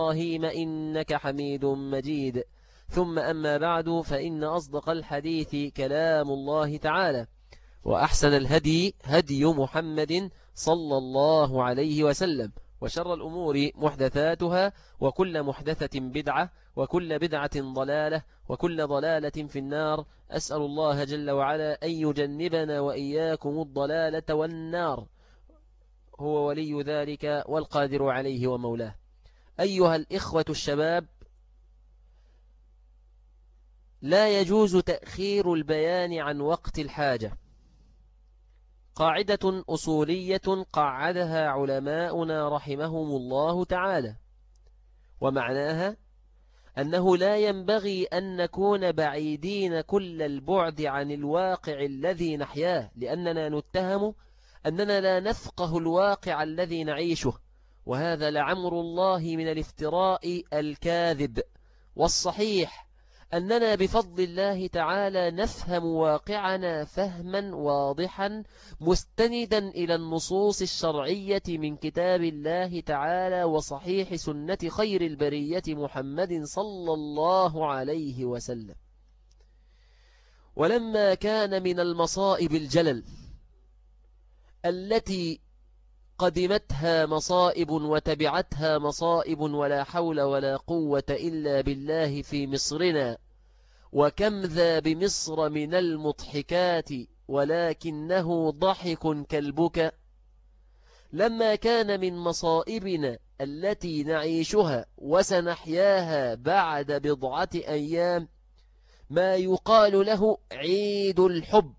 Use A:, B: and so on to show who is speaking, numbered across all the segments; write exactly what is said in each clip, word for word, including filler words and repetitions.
A: إبراهيم إنك حميد مجيد. ثم أما بعد، فإن أصدق الحديث كلام الله تعالى، وأحسن الهدي هدي محمد صلى الله عليه وسلم، وشر الأمور محدثاتها، وكل محدثة بدعة، وكل بدعة ضلالة، وكل ضلالة في النار. أسأل الله جل وعلا أن يجنبنا وإياكم الضلالة والنار، هو ولي ذلك والقادر عليه ومولاه. أيها الإخوة الشباب، لا يجوز تأخير البيان عن وقت الحاجة. قاعدة أصولية قعدها علماؤنا رحمهم الله تعالى، ومعناها أنه لا ينبغي أن نكون بعيدين كل البعد عن الواقع الذي نحياه، لأننا نتهم أننا لا نفقه الواقع الذي نعيشه، وهذا لعمر الله من الافتراء الكاذب. والصحيح أننا بفضل الله تعالى نفهم واقعنا فهما واضحا مستندا إلى النصوص الشرعية من كتاب الله تعالى وصحيح سنة خير البرية محمد صلى الله عليه وسلم. ولما كان من المصائب الجلل التي قدمتها مصائب وتبعتها مصائب ولا حول ولا قوة إلا بالله في مصرنا، وكم ذا بمصر من المضحكات ولكنه ضحك كالبكاء. لما كان من مصائبنا التي نعيشها وسنحياها بعد بضعة أيام ما يقال له عيد الحب،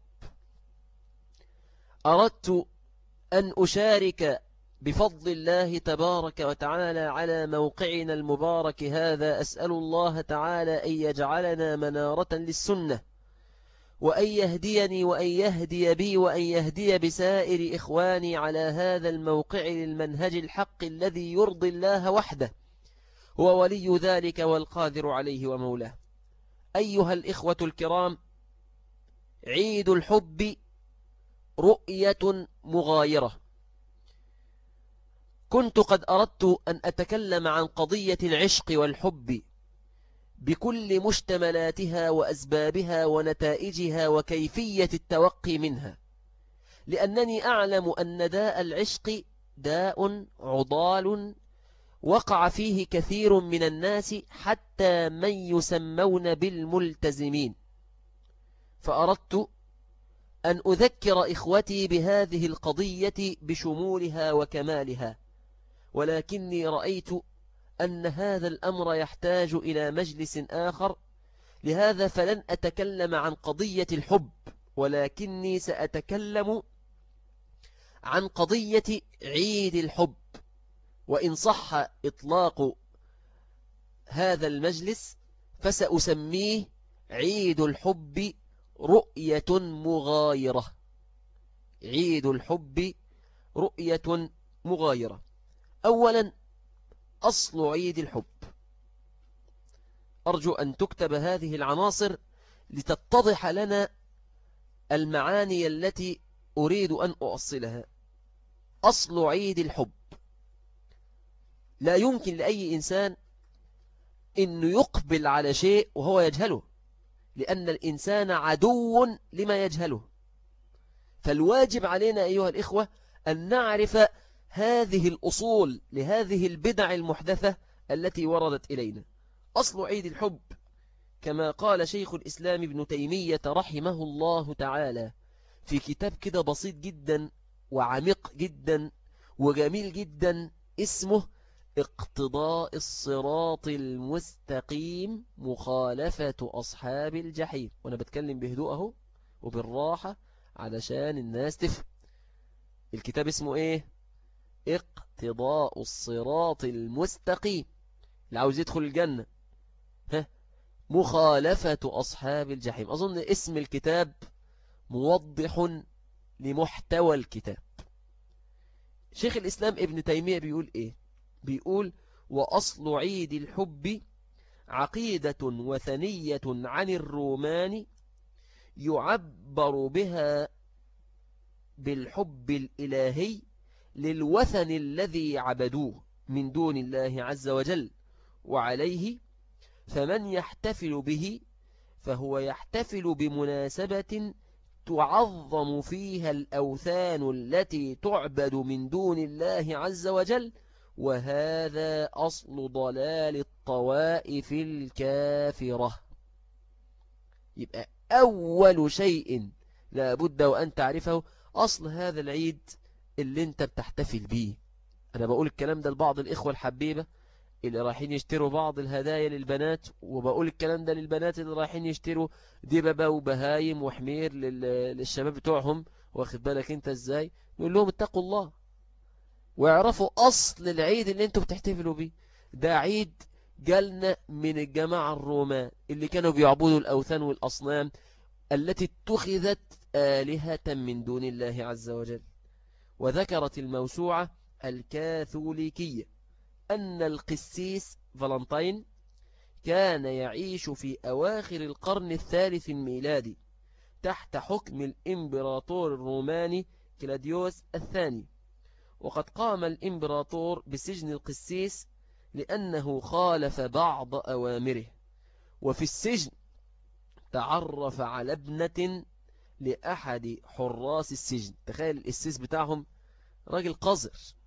A: أردت أن أشارك بفضل الله تبارك وتعالى على موقعنا المبارك هذا. أسأل الله تعالى أن يجعلنا منارة للسنة، وأن يهديني وأن يهدي بي وأن يهدي بسائر إخواني على هذا الموقع للمنهج الحق الذي يرضي الله وحده، هو ولي ذلك والقادر عليه ومولاه. أيها الإخوة الكرام، عيد الحب رؤية مغايرة. كنت قد أردت أن أتكلم عن قضية العشق والحب بكل مشتملاتها وأسبابها ونتائجها وكيفية التوقي منها، لأنني أعلم أن داء العشق داء عضال وقع فيه كثير من الناس، حتى من يسمون بالملتزمين. فأردت أن أذكر إخوتي بهذه القضية بشمولها وكمالها، ولكني رأيت أن هذا الأمر يحتاج إلى مجلس آخر، لهذا فلن أتكلم عن قضية الحب، ولكني سأتكلم عن قضية عيد الحب. وإن صح إطلاق هذا المجلس فسأسميه عيد الحب رؤية مغايرة. عيد الحب رؤية مغايرة. أولا، أصل عيد الحب. أرجو أن تكتب هذه العناصر لتتضح لنا المعاني التي أريد أن أؤصلها. أصل عيد الحب. لا يمكن لأي إنسان أن يقبل على شيء وهو يجهله، لأن الإنسان عدو لما يجهله. فالواجب علينا أيها الإخوة أن نعرف هذه الأصول لهذه البدع المحدثة التي وردت إلينا. أصل عيد الحب كما قال شيخ الإسلام ابن تيمية رحمه الله تعالى في كتاب كده بسيط جدا وعميق جدا وجميل جدا اسمه اقتضاء الصراط المستقيم مخالفة أصحاب الجحيم. وأنا بتكلم بهدوءه وبالراحة علشان الناس تفهم. الكتاب اسمه ايه؟ اقتضاء الصراط المستقيم. اللي عاوز يدخل الجنة ها مخالفة أصحاب الجحيم. أظن اسم الكتاب موضح لمحتوى الكتاب. شيخ الإسلام ابن تيمية بيقول ايه؟ بيقول وأصل عيد الحب عقيدة وثنية عن الرومان يعبر بها بالحب الإلهي للوثن الذي عبدوه من دون الله عز وجل، وعليه فمن يحتفل به فهو يحتفل بمناسبة تعظم فيها الأوثان التي تعبد من دون الله عز وجل، وهذا أصل ضلال الطوائف الكافرة. يبقى أول شيء لابد وأن تعرفه أصل هذا العيد اللي انت بتحتفل بيه. أنا بقول الكلام ده لبعض الإخوة الحبيبة اللي رايحين يشتروا بعض الهدايا للبنات، وبقول الكلام ده للبنات اللي رايحين يشتروا دببة وبهايم وحمير للشباب بتوعهم. واخد بالك انت ازاي؟ نقول لهم اتقوا الله ويعرفوا أصل العيد اللي انتوا بتحتفلوا بيه. ده عيد جالنا من الجماعة الرومان اللي كانوا بيعبدوا الأوثان والأصنام التي اتخذت آلهة من دون الله عز وجل. وذكرت الموسوعة الكاثوليكية أن القسيس فالنتين كان يعيش في أواخر القرن الثالث الميلادي تحت حكم الإمبراطور الروماني كلاديوس الثاني. وقد قام الإمبراطور بسجن القسيس لأنه خالف بعض أوامره، وفي السجن تعرف على ابنة لأحد حراس السجن. تخيل القسيس بتاعهم راجل قذر،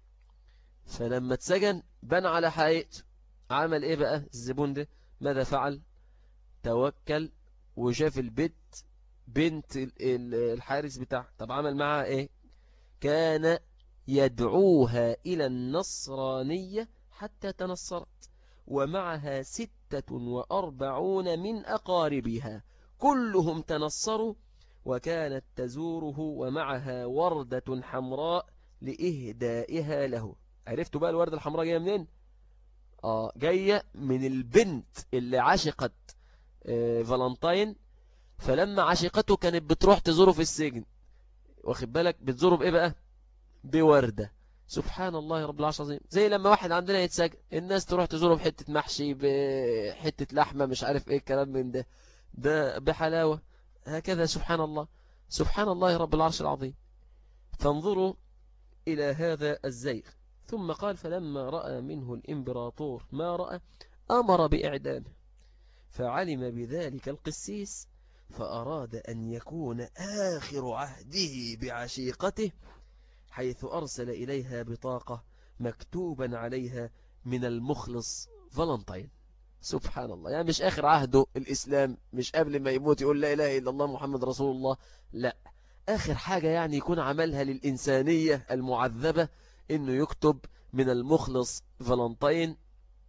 A: فلما اتسجن بنى على حقيقته. عمل ايه بقى الزبون ده؟ ماذا فعل؟ توكل وشاف البيت بنت الحارس بتاعه. طب عمل معها ايه؟ كان يدعوها إلى النصرانية حتى تنصرت، ومعها ستة وأربعون من أقاربها كلهم تنصروا، وكانت تزوره ومعها وردة حمراء لإهدائها له. عرفتوا بقى الوردة الحمراء جاية منين؟ آه جاية من البنت اللي عشقت آه فالنتين، فلما عشقته كانت بتروح تزوره في السجن. واخد بالك؟ بتزوره بإيه بقى؟ بوردة. سبحان الله رب العرش العظيم. زي لما واحد عندنا يتسجن الناس تروح تزوره بحتة محشي بحتة لحمة مش عارف ايه الكلام من ده، ده بحلاوة. هكذا سبحان الله، سبحان الله رب العرش العظيم. فانظروا إلى هذا الزيغ. ثم قال فلما رأى منه الإمبراطور ما رأى أمر بإعدامه، فعلم بذلك القسيس فأراد أن يكون آخر عهده بعشيقته، حيث أرسل إليها بطاقة مكتوبا عليها من المخلص فالنتين. سبحان الله، يعني مش آخر عهده الإسلام، مش قبل ما يموت يقول لا إله إلا الله محمد رسول الله، لا، آخر حاجة يعني يكون عملها للإنسانية المعذبة إنه يكتب من المخلص فالنتين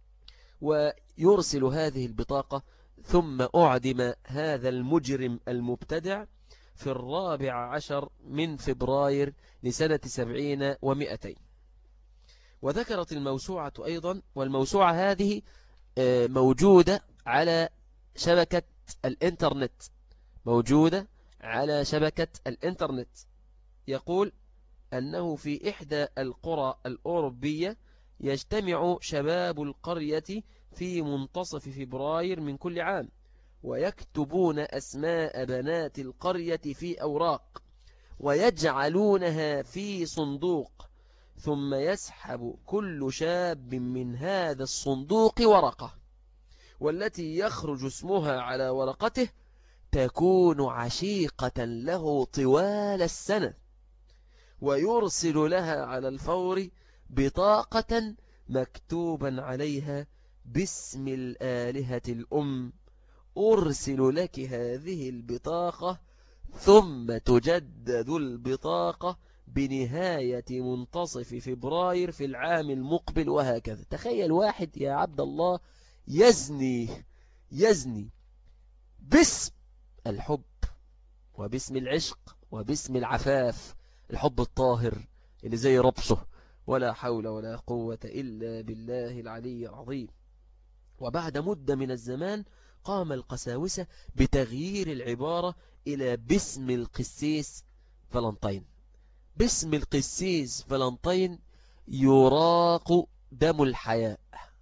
A: ويرسل هذه البطاقة. ثم أعدم هذا المجرم المبتدع في الرابع عشر من فبراير لسنة سبعين ومئتين. وذكرت الموسوعة أيضا، والموسوعة هذه موجودة على شبكة الإنترنت، موجودة على شبكة الإنترنت. يقول أنه في إحدى القرى الأوروبية يجتمع شباب القرية في منتصف فبراير من كل عام ويكتبون أسماء بنات القرية في أوراق ويجعلونها في صندوق، ثم يسحب كل شاب من هذا الصندوق ورقة، والتي يخرج اسمها على ورقته تكون عشيقة له طوال السنة، ويرسل لها على الفور بطاقة مكتوبا عليها باسم الآلهة الأم: أرسل لك هذه البطاقة ثم تجدد البطاقة بنهاية منتصف فبراير في العام المقبل، وهكذا. تخيل واحد يا عبد الله يزني يزني باسم الحب وباسم العشق وباسم العفاف، الحب الطاهر اللي زي ربصه، ولا حول ولا قوة إلا بالله العلي العظيم. وبعد مدة من الزمان قام القساوسة بتغيير العبارة إلى باسم القسيس فالنتين. باسم القسيس فالنتين يراق دم الحياء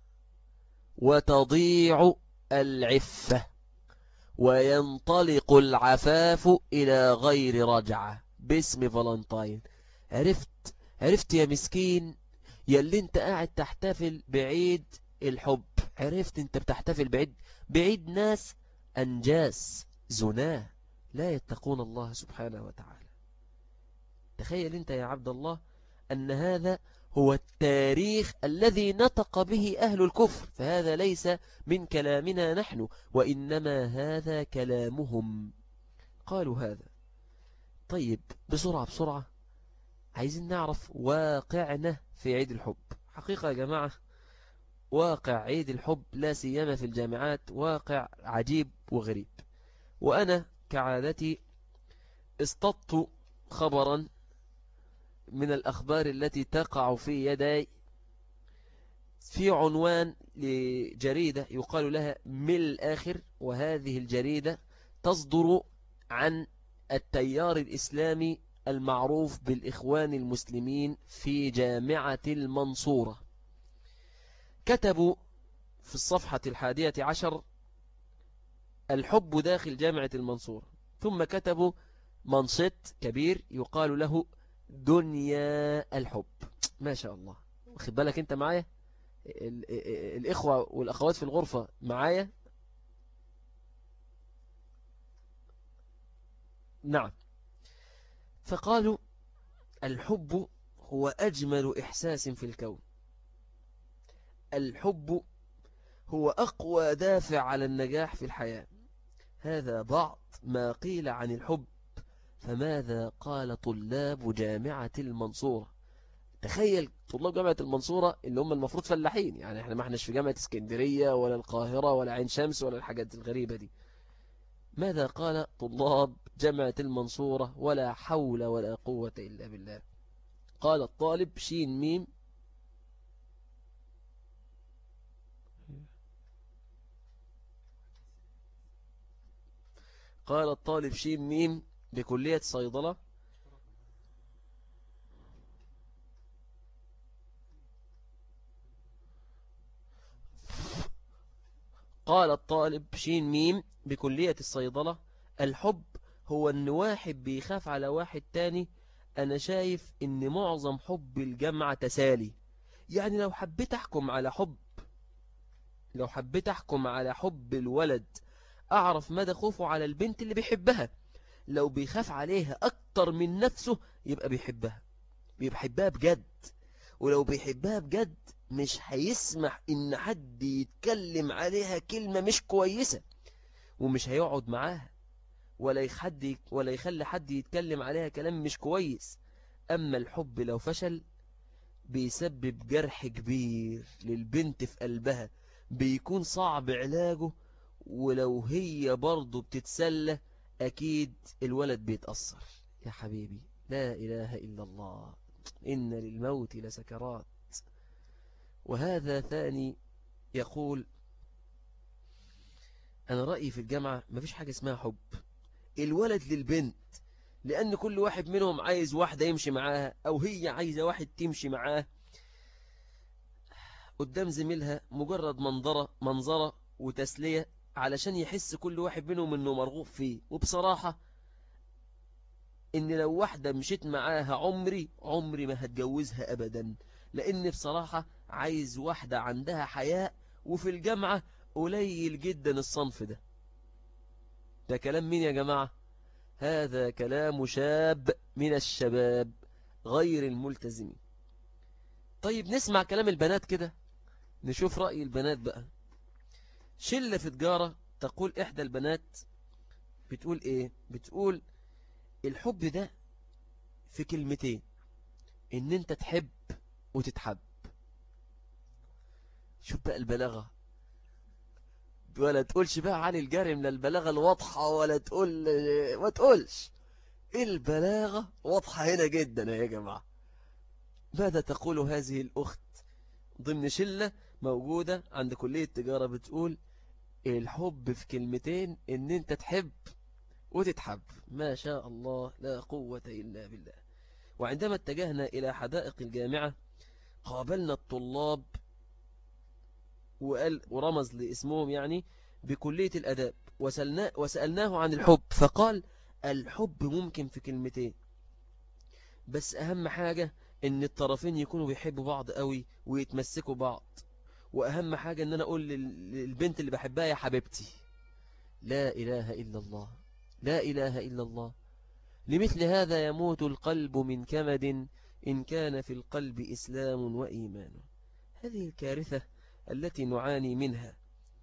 A: وتضيع العفة وينطلق العفاف إلى غير رجعة باسم فالنتين. عرفت عرفت يا مسكين يا اللي انت قاعد تحتفل بعيد الحب، عرفت انت بتحتفل بعيد بعيد ناس أنجاس زناه لا يتقون الله سبحانه وتعالى. تخيل انت يا عبد الله أن هذا هو التاريخ الذي نطق به أهل الكفر، فهذا ليس من كلامنا نحن، وإنما هذا كلامهم، قالوا هذا. طيب بسرعة بسرعة عايزين نعرف واقعنا في عيد الحب. حقيقة يا جماعة واقع عيد الحب لا سيما في الجامعات واقع عجيب وغريب. وأنا كعادتي اصطدت خبرا من الأخبار التي تقع في يدي في عنوان لجريدة يقال لها مل الآخر، وهذه الجريدة تصدر عن التيار الإسلامي المعروف بالإخوان المسلمين في جامعة المنصورة. كتبوا في الصفحة الحادية عشر الحب داخل جامعة المنصورة، ثم كتبوا منشط كبير يقال له دنيا الحب. ما شاء الله، واخد بالك انت معايا؟ الإخوة والأخوات في الغرفة معايا؟ نعم. فقالوا الحب هو أجمل إحساس في الكون، الحب هو أقوى دافع على النجاح في الحياة. هذا بعض ما قيل عن الحب، فماذا قال طلاب جامعة المنصورة؟ تخيل طلاب جامعة المنصورة اللي هم المفروض فلاحين، يعني احنا ما احناش في جامعة اسكندرية ولا القاهرة ولا عين شمس ولا الحاجات الغريبة دي. ماذا قال طلاب جامعة المنصورة؟ ولا حول ولا قوة إلا بالله. قال الطالب شين ميم قال الطالب شين ميم بكلية صيدلة قال الطالب شين ميم بكلية الصيدلة الحب هو ان واحد بيخاف على واحد تاني. انا شايف ان معظم حب الجامعة تسالي. يعني لو حبيت احكم على حب لو حبيت احكم على حب الولد اعرف مدى خوفه على البنت اللي بيحبها. لو بيخاف عليها اكتر من نفسه يبقى بيحبها بيحبها بجد. ولو بيحبها بجد مش هيسمح ان حد يتكلم عليها كلمة مش كويسة، ومش هيقعد معاها ولا يخد ولا يخلي حد يتكلم عليها كلام مش كويس. اما الحب لو فشل بيسبب جرح كبير للبنت في قلبها، بيكون صعب علاجه. ولو هي برضه بتتسلى اكيد الولد بيتأثر. يا حبيبي لا اله الا الله، إن للموت لسكرات. وهذا ثاني يقول أنا رأيي في الجامعة مفيش حاجة اسمها حب الولد للبنت، لأن كل واحد منهم عايز واحدة يمشي معاها، أو هي عايزة واحد تمشي معاه قدام زميلها، مجرد منظرة منظرة وتسلية علشان يحس كل واحد منهم إنه مرغوب فيه. وبصراحة إن لو واحدة مشيت معاها عمري عمري ما هتجوزها أبدا، لأن بصراحة عايز واحدة عندها حياء. وفي الجامعة قليل جدا الصنف ده. ده كلام مين يا جماعة؟ هذا كلام شاب من الشباب غير الملتزمين. طيب نسمع كلام البنات كده، نشوف رأي البنات بقى. شلة في تجارة تقول إحدى البنات بتقول إيه؟ بتقول الحب ده في كلمتين، إن أنت تحب وتتحب. شوف بقى البلاغة، ولا تقولش بقى علي الجارم للبلاغة الواضحة، ولا تقول ما تقولش. البلاغة واضحة هنا جدا يا جماعة. ماذا تقول هذه الأخت ضمن شلة موجودة عند كلية تجارة؟ بتقول الحب في كلمتين، إن أنت تحب وتتحب. ما شاء الله لا قوة إلا بالله. وعندما اتجهنا إلى حدائق الجامعة قابلنا الطلاب، وقال ورمز لاسمهم يعني بكلية الأداب، وسألناه, وسألناه عن الحب، فقال الحب ممكن في كلمتين، بس أهم حاجة إن الطرفين يكونوا بيحبوا بعض قوي ويتمسكوا بعض. وأهم حاجة أن أنا أقول للبنت اللي بحبها يا حبيبتي. لا إله إلا الله، لا إله إلا الله. لمثل هذا يموت القلب من كمد إن كان في القلب إسلام وإيمان. هذه الكارثة التي نعاني منها،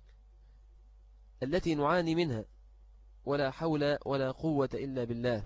A: التي نعاني منها ولا حول ولا قوة إلا بالله.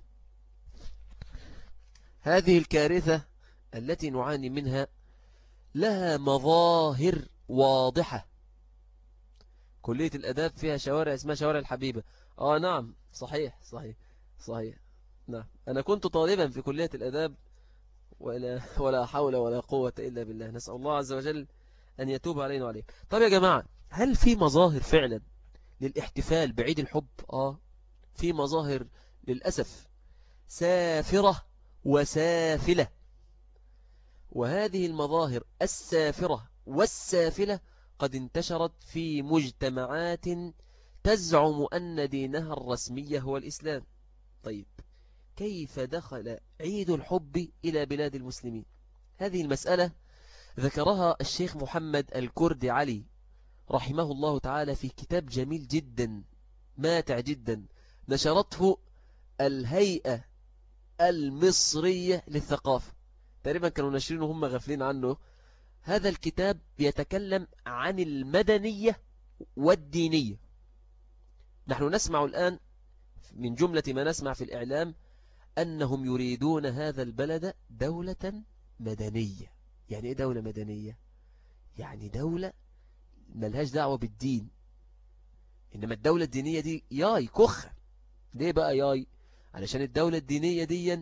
A: هذه الكارثة التي نعاني منها لها مظاهر واضحة. كلية الأداب فيها شوارع اسمها شوارع الحبيبة. آه نعم، صحيح صحيح صحيح. نعم، أنا كنت طالبا في كلية الأداب، ولا, ولا حول ولا قوة إلا بالله. نسأل الله عز وجل أن يتوب علينا وعليه. طب يا جماعة، هل في مظاهر فعلا للاحتفال بعيد الحب؟ آه في مظاهر للأسف سافرة وسافلة. وهذه المظاهر السافرة والسافلة قد انتشرت في مجتمعات تزعم أن دينها الرسمي هو الإسلام. طيب، كيف دخل عيد الحب إلى بلاد المسلمين؟ هذه المسألة ذكرها الشيخ محمد الكردي علي رحمه الله تعالى في كتاب جميل جدا ماتع جدا نشرته الهيئة المصرية للثقافة. تقريبا كانوا ناشرينه هم غافلين عنه. هذا الكتاب بيتكلم عن المدنية والدينية. نحن نسمع الآن من جملة ما نسمع في الإعلام أنهم يريدون هذا البلد دولة مدنية. يعني إيه دولة مدنية؟ يعني دولة ملهاش دعوة بالدين. إنما الدولة الدينية دي ياي كخة. ليه بقى ياي؟ علشان الدولة الدينية دي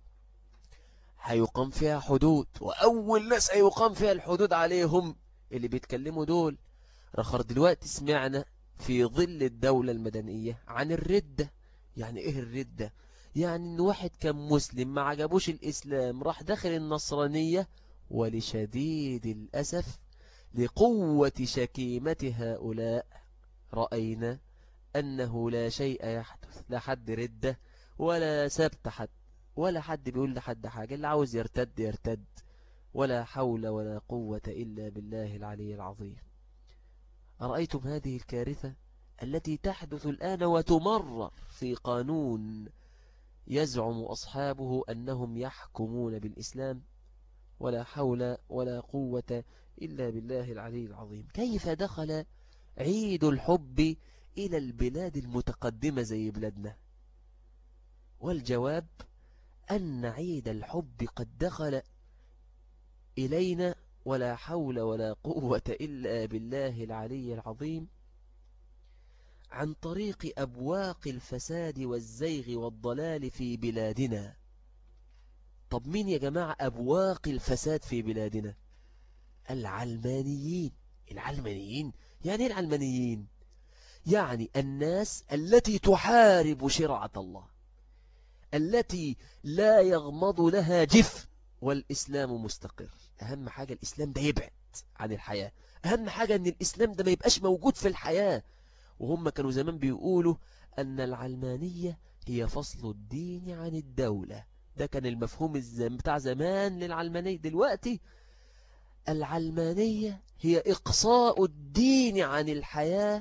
A: هيقام فيها حدود، وأول ناس هيقام فيها الحدود عليهم اللي بيتكلموا دول. رخر دلوقتي سمعنا في ظل الدولة المدنية عن الردة. يعني إيه الردة؟ يعني إن واحد كان مسلم ما عجبوش الإسلام راح داخل النصرانية، ولشديد الأسف لقوة شكيمة هؤلاء رأينا أنه لا شيء يحدث، لا حد ردة ولا سبت حد، ولا حد بيقول لحد حاجة. اللي عاوز يرتد يرتد، ولا حول ولا قوة إلا بالله العلي العظيم. أرأيتم هذه الكارثة التي تحدث الآن وتمرر في قانون يزعم أصحابه أنهم يحكمون بالإسلام؟ ولا حول ولا قوة إلا بالله العلي العظيم. كيف دخل عيد الحب إلى البلاد المتقدمة زي بلادنا؟ والجواب أن عيد الحب قد دخل إلينا ولا حول ولا قوة إلا بالله العلي العظيم عن طريق أبواق الفساد والزيغ والضلال في بلادنا. طب مين يا جماعة أبواق الفساد في بلادنا؟ العلمانيين. العلمانيين يعني إيه العلمانيين؟ يعني الناس التي تحارب شرعة الله، التي لا يغمض لها جف، والإسلام مستقر. أهم حاجة الإسلام ده يبعد عن الحياة. أهم حاجة أن الإسلام ده ما يبقاش موجود في الحياة. وهم كانوا زمان بيقولوا أن العلمانية هي فصل الدين عن الدولة. ده كان المفهوم بتاع زمان للعلمانية. دلوقتي العلمانية هي إقصاء الدين عن الحياة،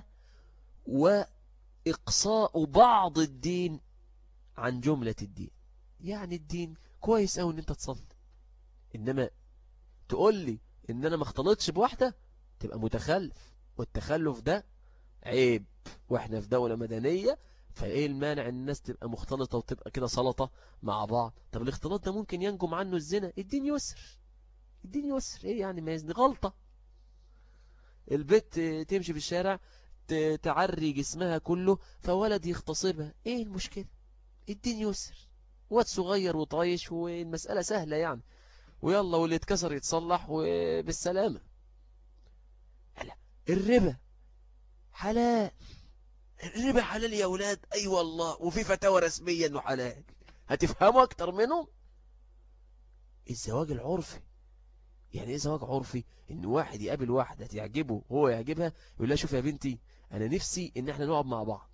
A: وإقصاء بعض الدين عن جملة الدين. يعني الدين كويس أو أن أنت تصلي، إنما تقول لي إن أنا ما اختلطش بواحدة تبقى متخلف، والتخلف ده عيب. وإحنا في دولة مدنية، فإيه المانع الناس تبقى مختلطة وتبقى كده سلطة مع بعض؟ طب الاختلاط ده ممكن ينجم عنه الزنا. الدين يسر، الدين يسر. إيه يعني ما يزني؟ غلطة. البت تمشي في الشارع تعري جسمها كله فولد يغتصبها، إيه المشكلة؟ الدين يسر. واد صغير وطايش والمسألة سهلة يعني، ويلا واللي اتكسر يتصلح وبالسلامة. هلا الربا حلال. الربا حلال يا أولاد؟ أي أيوة والله، وفي فتاوى رسمية أنه حلال. هتفهموا أكتر منهم. الزواج العرفي. يعني إيه زواج عرفي؟ إن واحد يقابل واحدة تعجبه هو يعجبها، يقول لها شوف يا بنتي أنا نفسي إن احنا نقعد مع بعض.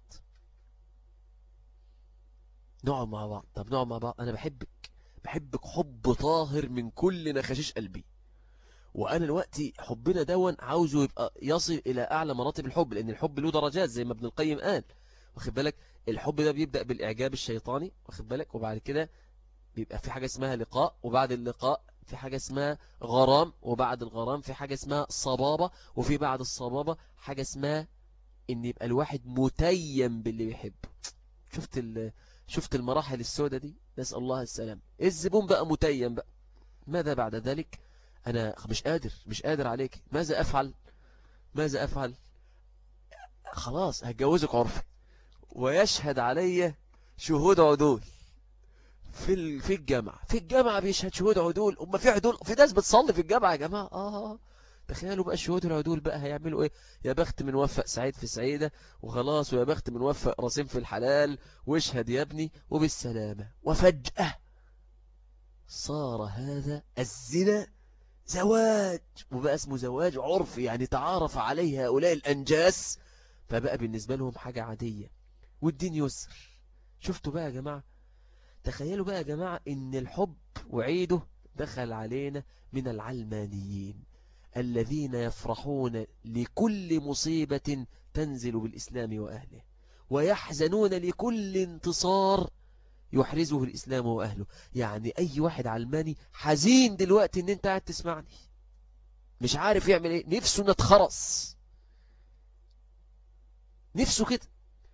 A: نقعد مع بعض. طب نقعد مع بعض، أنا بحبك، بحبك حب طاهر من كل نخشيش قلبي، وأنا دلوقتي حبنا دون عاوزه يبقى يصل إلى أعلى مراتب الحب، لأن الحب له درجات زي ما ابن القيم قال، واخد بالك. الحب ده بيبدأ بالإعجاب الشيطاني، واخد بالك، وبعد كده بيبقى في حاجة اسمها لقاء، وبعد اللقاء في حاجة اسمها غرام، وبعد الغرام في حاجة اسمها صبابة، وفي بعد الصبابة حاجة اسمها ان يبقى الواحد متيم باللي بيحبه. شفت ال... شفت المراحل السوداء دي، نسأل الله السلام. الزبون بقى متيم بقى، ماذا بعد ذلك؟ انا مش قادر مش قادر عليك، ماذا افعل ماذا افعل خلاص هتجوزك عرفي، ويشهد علي شهود عدول في في الجامعة في الجامعة بيشهد شهود عدول. أما في عدول، في ناس بتصلي في الجامعة يا جماعة. آه تخيلوا بقى الشهود العدول بقى هيعملوا إيه؟ يا بخت من وفق سعيد في سعيدة وخلاص، ويا بخت من وفق راسين في الحلال، واشهد يا ابني وبالسلامة. وفجأة صار هذا الزنا زواج، وبقى اسمه زواج عرفي، يعني تعارف عليه هؤلاء الأنجاس، فبقى بالنسبة لهم حاجة عادية، والدين يسر. شفتوا بقى يا جماعة؟ تخيلوا بقى يا جماعة ان الحب وعيده دخل علينا من العلمانيين الذين يفرحون لكل مصيبة تنزل بالإسلام وأهله، ويحزنون لكل انتصار يحرزه الإسلام وأهله. يعني أي واحد علماني حزين دلوقتي ان انت قاعد تسمعني، مش عارف يعمل ايه، نفسه نتخرص، نفسه كده.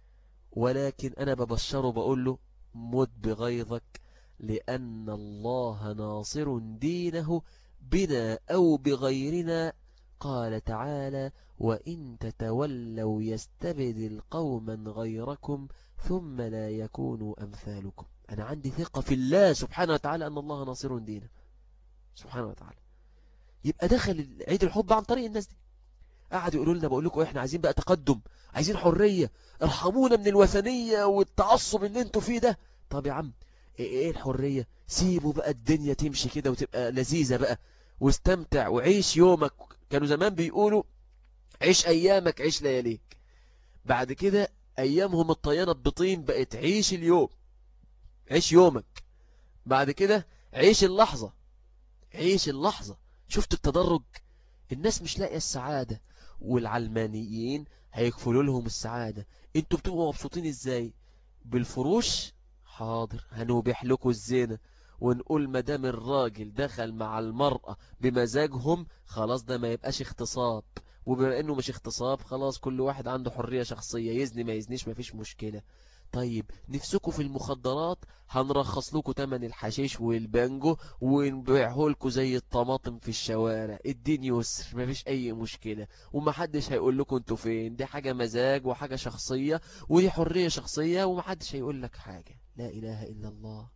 A: ولكن أنا ببشره بقول له مت بغيظك، لأن الله ناصر دينه بنا أو بغيرنا. قال تعالى: وإن تتولوا يستبدل قوما غيركم ثم لا يكونوا أمثالكم. أنا عندي ثقة في الله سبحانه وتعالى أن الله ناصر دينه سبحانه وتعالى. يبقى دخل عيد الحب عن طريق الناس دي، قعدوا يقولوا لنا بقول لكم احنا عايزين بقى تقدم، عايزين حرية، ارحمونا من الوثنية والتعصب اللي انتوا فيه ده. طب يا عم ايه, ايه الحرية؟ سيبوا بقى الدنيا تمشي كده وتبقى لذيذة بقى، واستمتع وعيش يومك. كانوا زمان بيقولوا عيش ايامك عيش لياليك. بعد كده ايامهم الطيانة بطين بقت عيش اليوم، عيش يومك. بعد كده عيش اللحظة، عيش اللحظة. شفت التدرج؟ الناس مش لاقيه السعادة، والعلمانيين هيكفلوا لهم السعادة. انتوا بتبقوا مبسوطين ازاي؟ بالفروش؟ حاضر، هنوبح لكم الزنا، ونقول مدام الراجل دخل مع المرأة بمزاجهم خلاص ده ما يبقاش اغتصاب، وبما انه مش اغتصاب خلاص كل واحد عنده حرية شخصية، يزني ما يزنيش ما فيش مشكلة. طيب نفسكوا في المخدرات؟ هنرخص لكم تمن الحشيش والبانجو ونبيعه لكم زي الطماطم في الشوارع. الدين يسر، مفيش اي مشكلة، ومحدش هيقول لكم انتوا فين. دي حاجة مزاج وحاجة شخصية، ودي حرية شخصية، ومحدش هيقول لك حاجة. لا اله الا الله.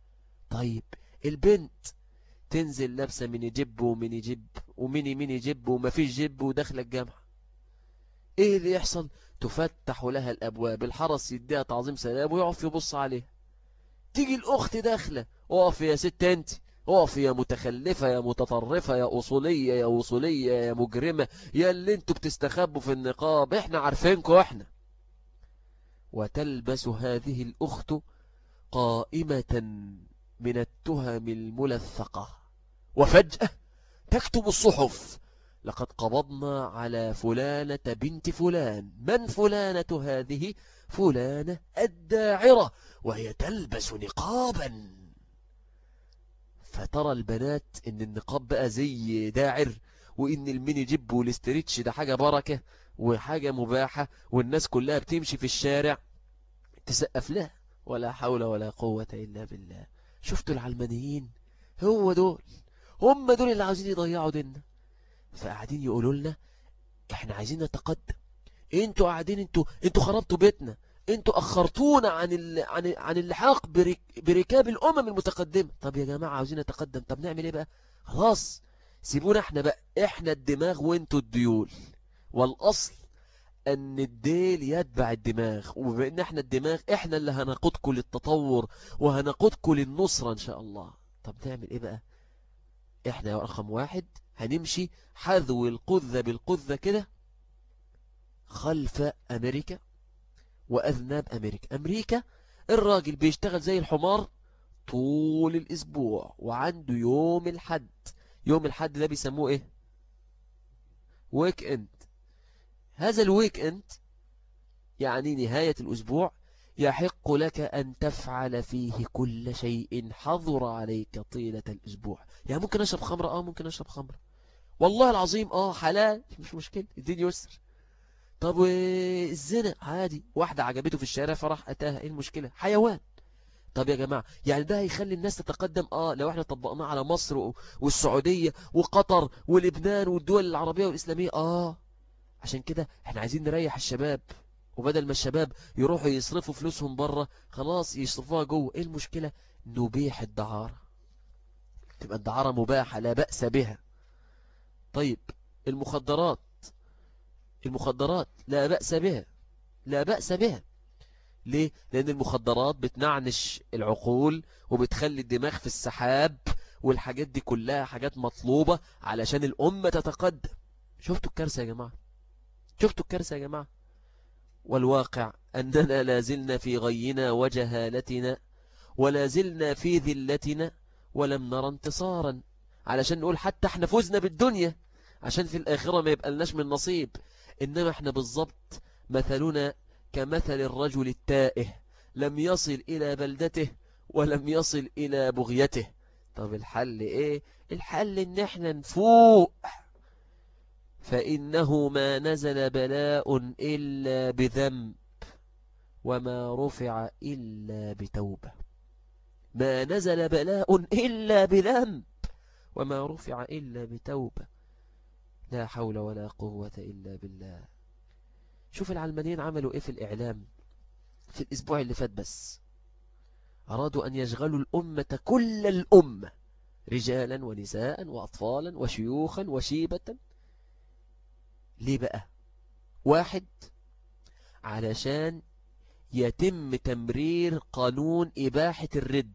A: طيب البنت تنزل لابسة ميني جيب وميني جيب وميني ميني جيب ومفيش جيب وداخلة الجامعة، ايه اللي يحصل؟ تفتح لها الابواب، الحرس يديها تعظيم سلام ويقف يبص عليها. تيجي الاخت داخله، اقف يا ست انت، اقف يا متخلفة يا متطرفة يا اصولية يا وصولية يا مجرمة يا اللي انتوا بتستخبوا في النقاب، احنا عارفينكوا احنا. وتلبس هذه الاخت قائمة من التهم الملثقة، وفجأة تكتب الصحف: لقد قبضنا على فلانة بنت فلان. من فلانة هذه؟ فلانة الداعرة، وهي تلبس نقابا. فترى البنات ان النقاب بقى زي داعر، وان الميني جيب والاستريتش ده حاجة بركة وحاجة مباحة، والناس كلها بتمشي في الشارع تسقف لها. ولا حول ولا قوة إلا بالله. شفتوا العلمانيين؟ هو دول، هم دول اللي عاوزين يضيعوا ديننا. فقاعدين يقولوا لنا احنا عايزين نتقدم، انتوا قاعدين، انتوا انتوا خربتوا بيتنا، انتوا اخرتونا عن ال... عن عن اللحاق برك... بركاب الامم المتقدمه. طب يا جماعه عاوزين نتقدم، طب نعمل ايه بقى؟ خلاص سيبونا احنا بقى، احنا الدماغ وانتوا الديول، والاصل ان الديل يتبع الدماغ، وبما ان احنا الدماغ احنا اللي هنقودكم للتطور وهنقودكم للنصره ان شاء الله. طب نعمل ايه بقى؟ احنا رقم واحد هنمشي حذو القذة بالقذة كده خلف أمريكا وأذناب أمريكا. أمريكا الراجل بيشتغل زي الحمار طول الأسبوع، وعنده يوم الحد يوم الحد ده بيسموه ايه؟ ويك اند. هذا الويك اند يعني نهاية الأسبوع يحق لك أن تفعل فيه كل شيء حظر عليك طيلة الأسبوع. يعني ممكن أشرب خمرة، آه ممكن أشرب خمرة، والله العظيم آه حلال مش مشكلة، الدين يسر. طب والزنا عادي، واحدة عجبته في الشارع فراح أتاها، إيه المشكلة؟ حيوان. طب يا جماعة يعني ده هيخلي الناس تتقدم؟ آه لو احنا طبقناه على مصر والسعودية وقطر ولبنان والدول العربية والإسلامية. آه عشان كده احنا عايزين نريح الشباب، وبدل ما الشباب يروحوا يصرفوا فلوسهم بره، خلاص يصرفوها جوه. ايه المشكلة؟ نبيح الدعارة، تبقى الدعارة مباحة لا بأس بها. طيب المخدرات، المخدرات لا بأس بها، لا بأس بها. ليه؟ لأن المخدرات بتنعنش العقول وبتخلي الدماغ في السحاب، والحاجات دي كلها حاجات مطلوبة علشان الأمة تتقدم. شفتوا الكارثة يا جماعة؟ شفتوا الكارثة يا جماعة؟ والواقع أننا لازلنا في غينا وجهالتنا، ولازلنا في ذلتنا، ولم نرى انتصارا، علشان نقول حتى احنا فزنا بالدنيا عشان في الآخرة ما يبقى لناش من نصيب. إنما احنا بالضبط مثلنا كمثل الرجل التائه، لم يصل إلى بلدته ولم يصل إلى بغيته. طب الحل إيه؟ الحل إن احنا نفوق، فإنه ما نزل بلاء إلا بذنب وما رفع إلا بتوبة. ما نزل بلاء إلا بذنب وما رفع إلا بتوبة. لا حول ولا قوة إلا بالله. شوف العلمانيين عملوا إيه في الإعلام في الأسبوع اللي فات بس. أرادوا أن يشغلوا الأمة كل الأمة، رجالا ونساء وأطفالا وشيوخا وشيبة. ليه بقى؟ واحد، علشان يتم تمرير قانون إباحة الرد.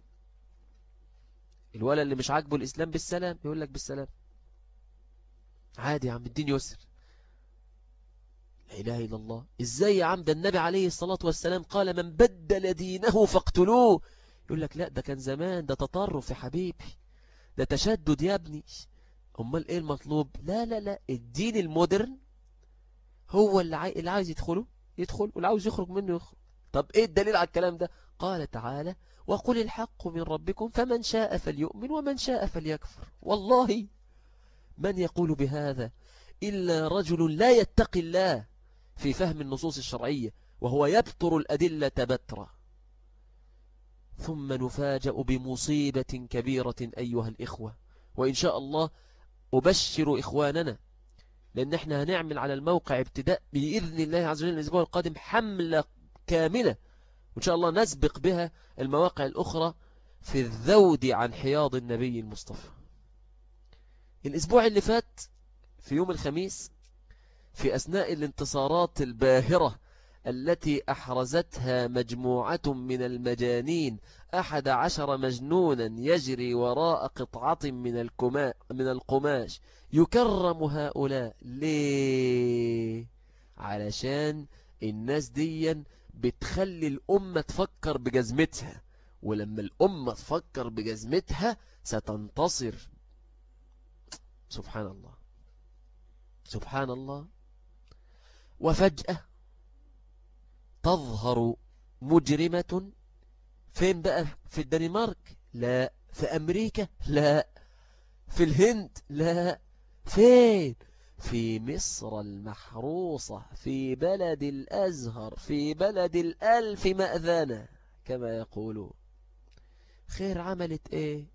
A: الولد اللي مش عاجبه الإسلام بالسلام يقول لك بالسلام عادي يا عم، الدين يسر. لا إله إلا الله. إزاي يا عم؟ ده النبي عليه الصلاة والسلام قال من بدل دينه فاقتلوه. يقول لك لا ده كان زمان، ده تطرف يا حبيبي، ده تشدد يا ابني. أمال إيه المطلوب؟ لا لا لا، الدين المودرن هو اللي, عاي... اللي عايز يدخله يدخل، واللي عاوز يخرج منه يخرج. طب إيه الدليل على الكلام ده؟ قال تعالى وقل الحق من ربكم فمن شاء فليؤمن ومن شاء فليكفر. والله من يقول بهذا إلا رجل لا يتقي الله في فهم النصوص الشرعية، وهو يبطر الأدلة بترا. ثم نفاجأ بمصيبة كبيرة أيها الإخوة. وإن شاء الله أبشر إخواننا، لأن احنا هنعمل على الموقع ابتداء بإذن الله عز وجل الأسبوع القادم حملة كاملة، وإن شاء الله نسبق بها المواقع الأخرى في الذود عن حياض النبي المصطفى. الأسبوع اللي فات في يوم الخميس، في أثناء الانتصارات الباهرة التي أحرزتها مجموعة من المجانين، أحد عشر مجنونا يجري وراء قطعة من, الكما من القماش، يكرم هؤلاء. ليه؟ علشان الناس دي بتخلي الأمة تفكر بجزمتها، ولما الأمة تفكر بجزمتها ستنتصر. سبحان الله، سبحان الله. وفجأة تظهر مجرمة. فين بقى؟ في الدنمارك؟ لا. في أمريكا؟ لا. في الهند؟ لا. فين؟ في مصر المحروسة، في بلد الأزهر، في بلد الألف مأذنة كما يقولون. خير عملت ايه؟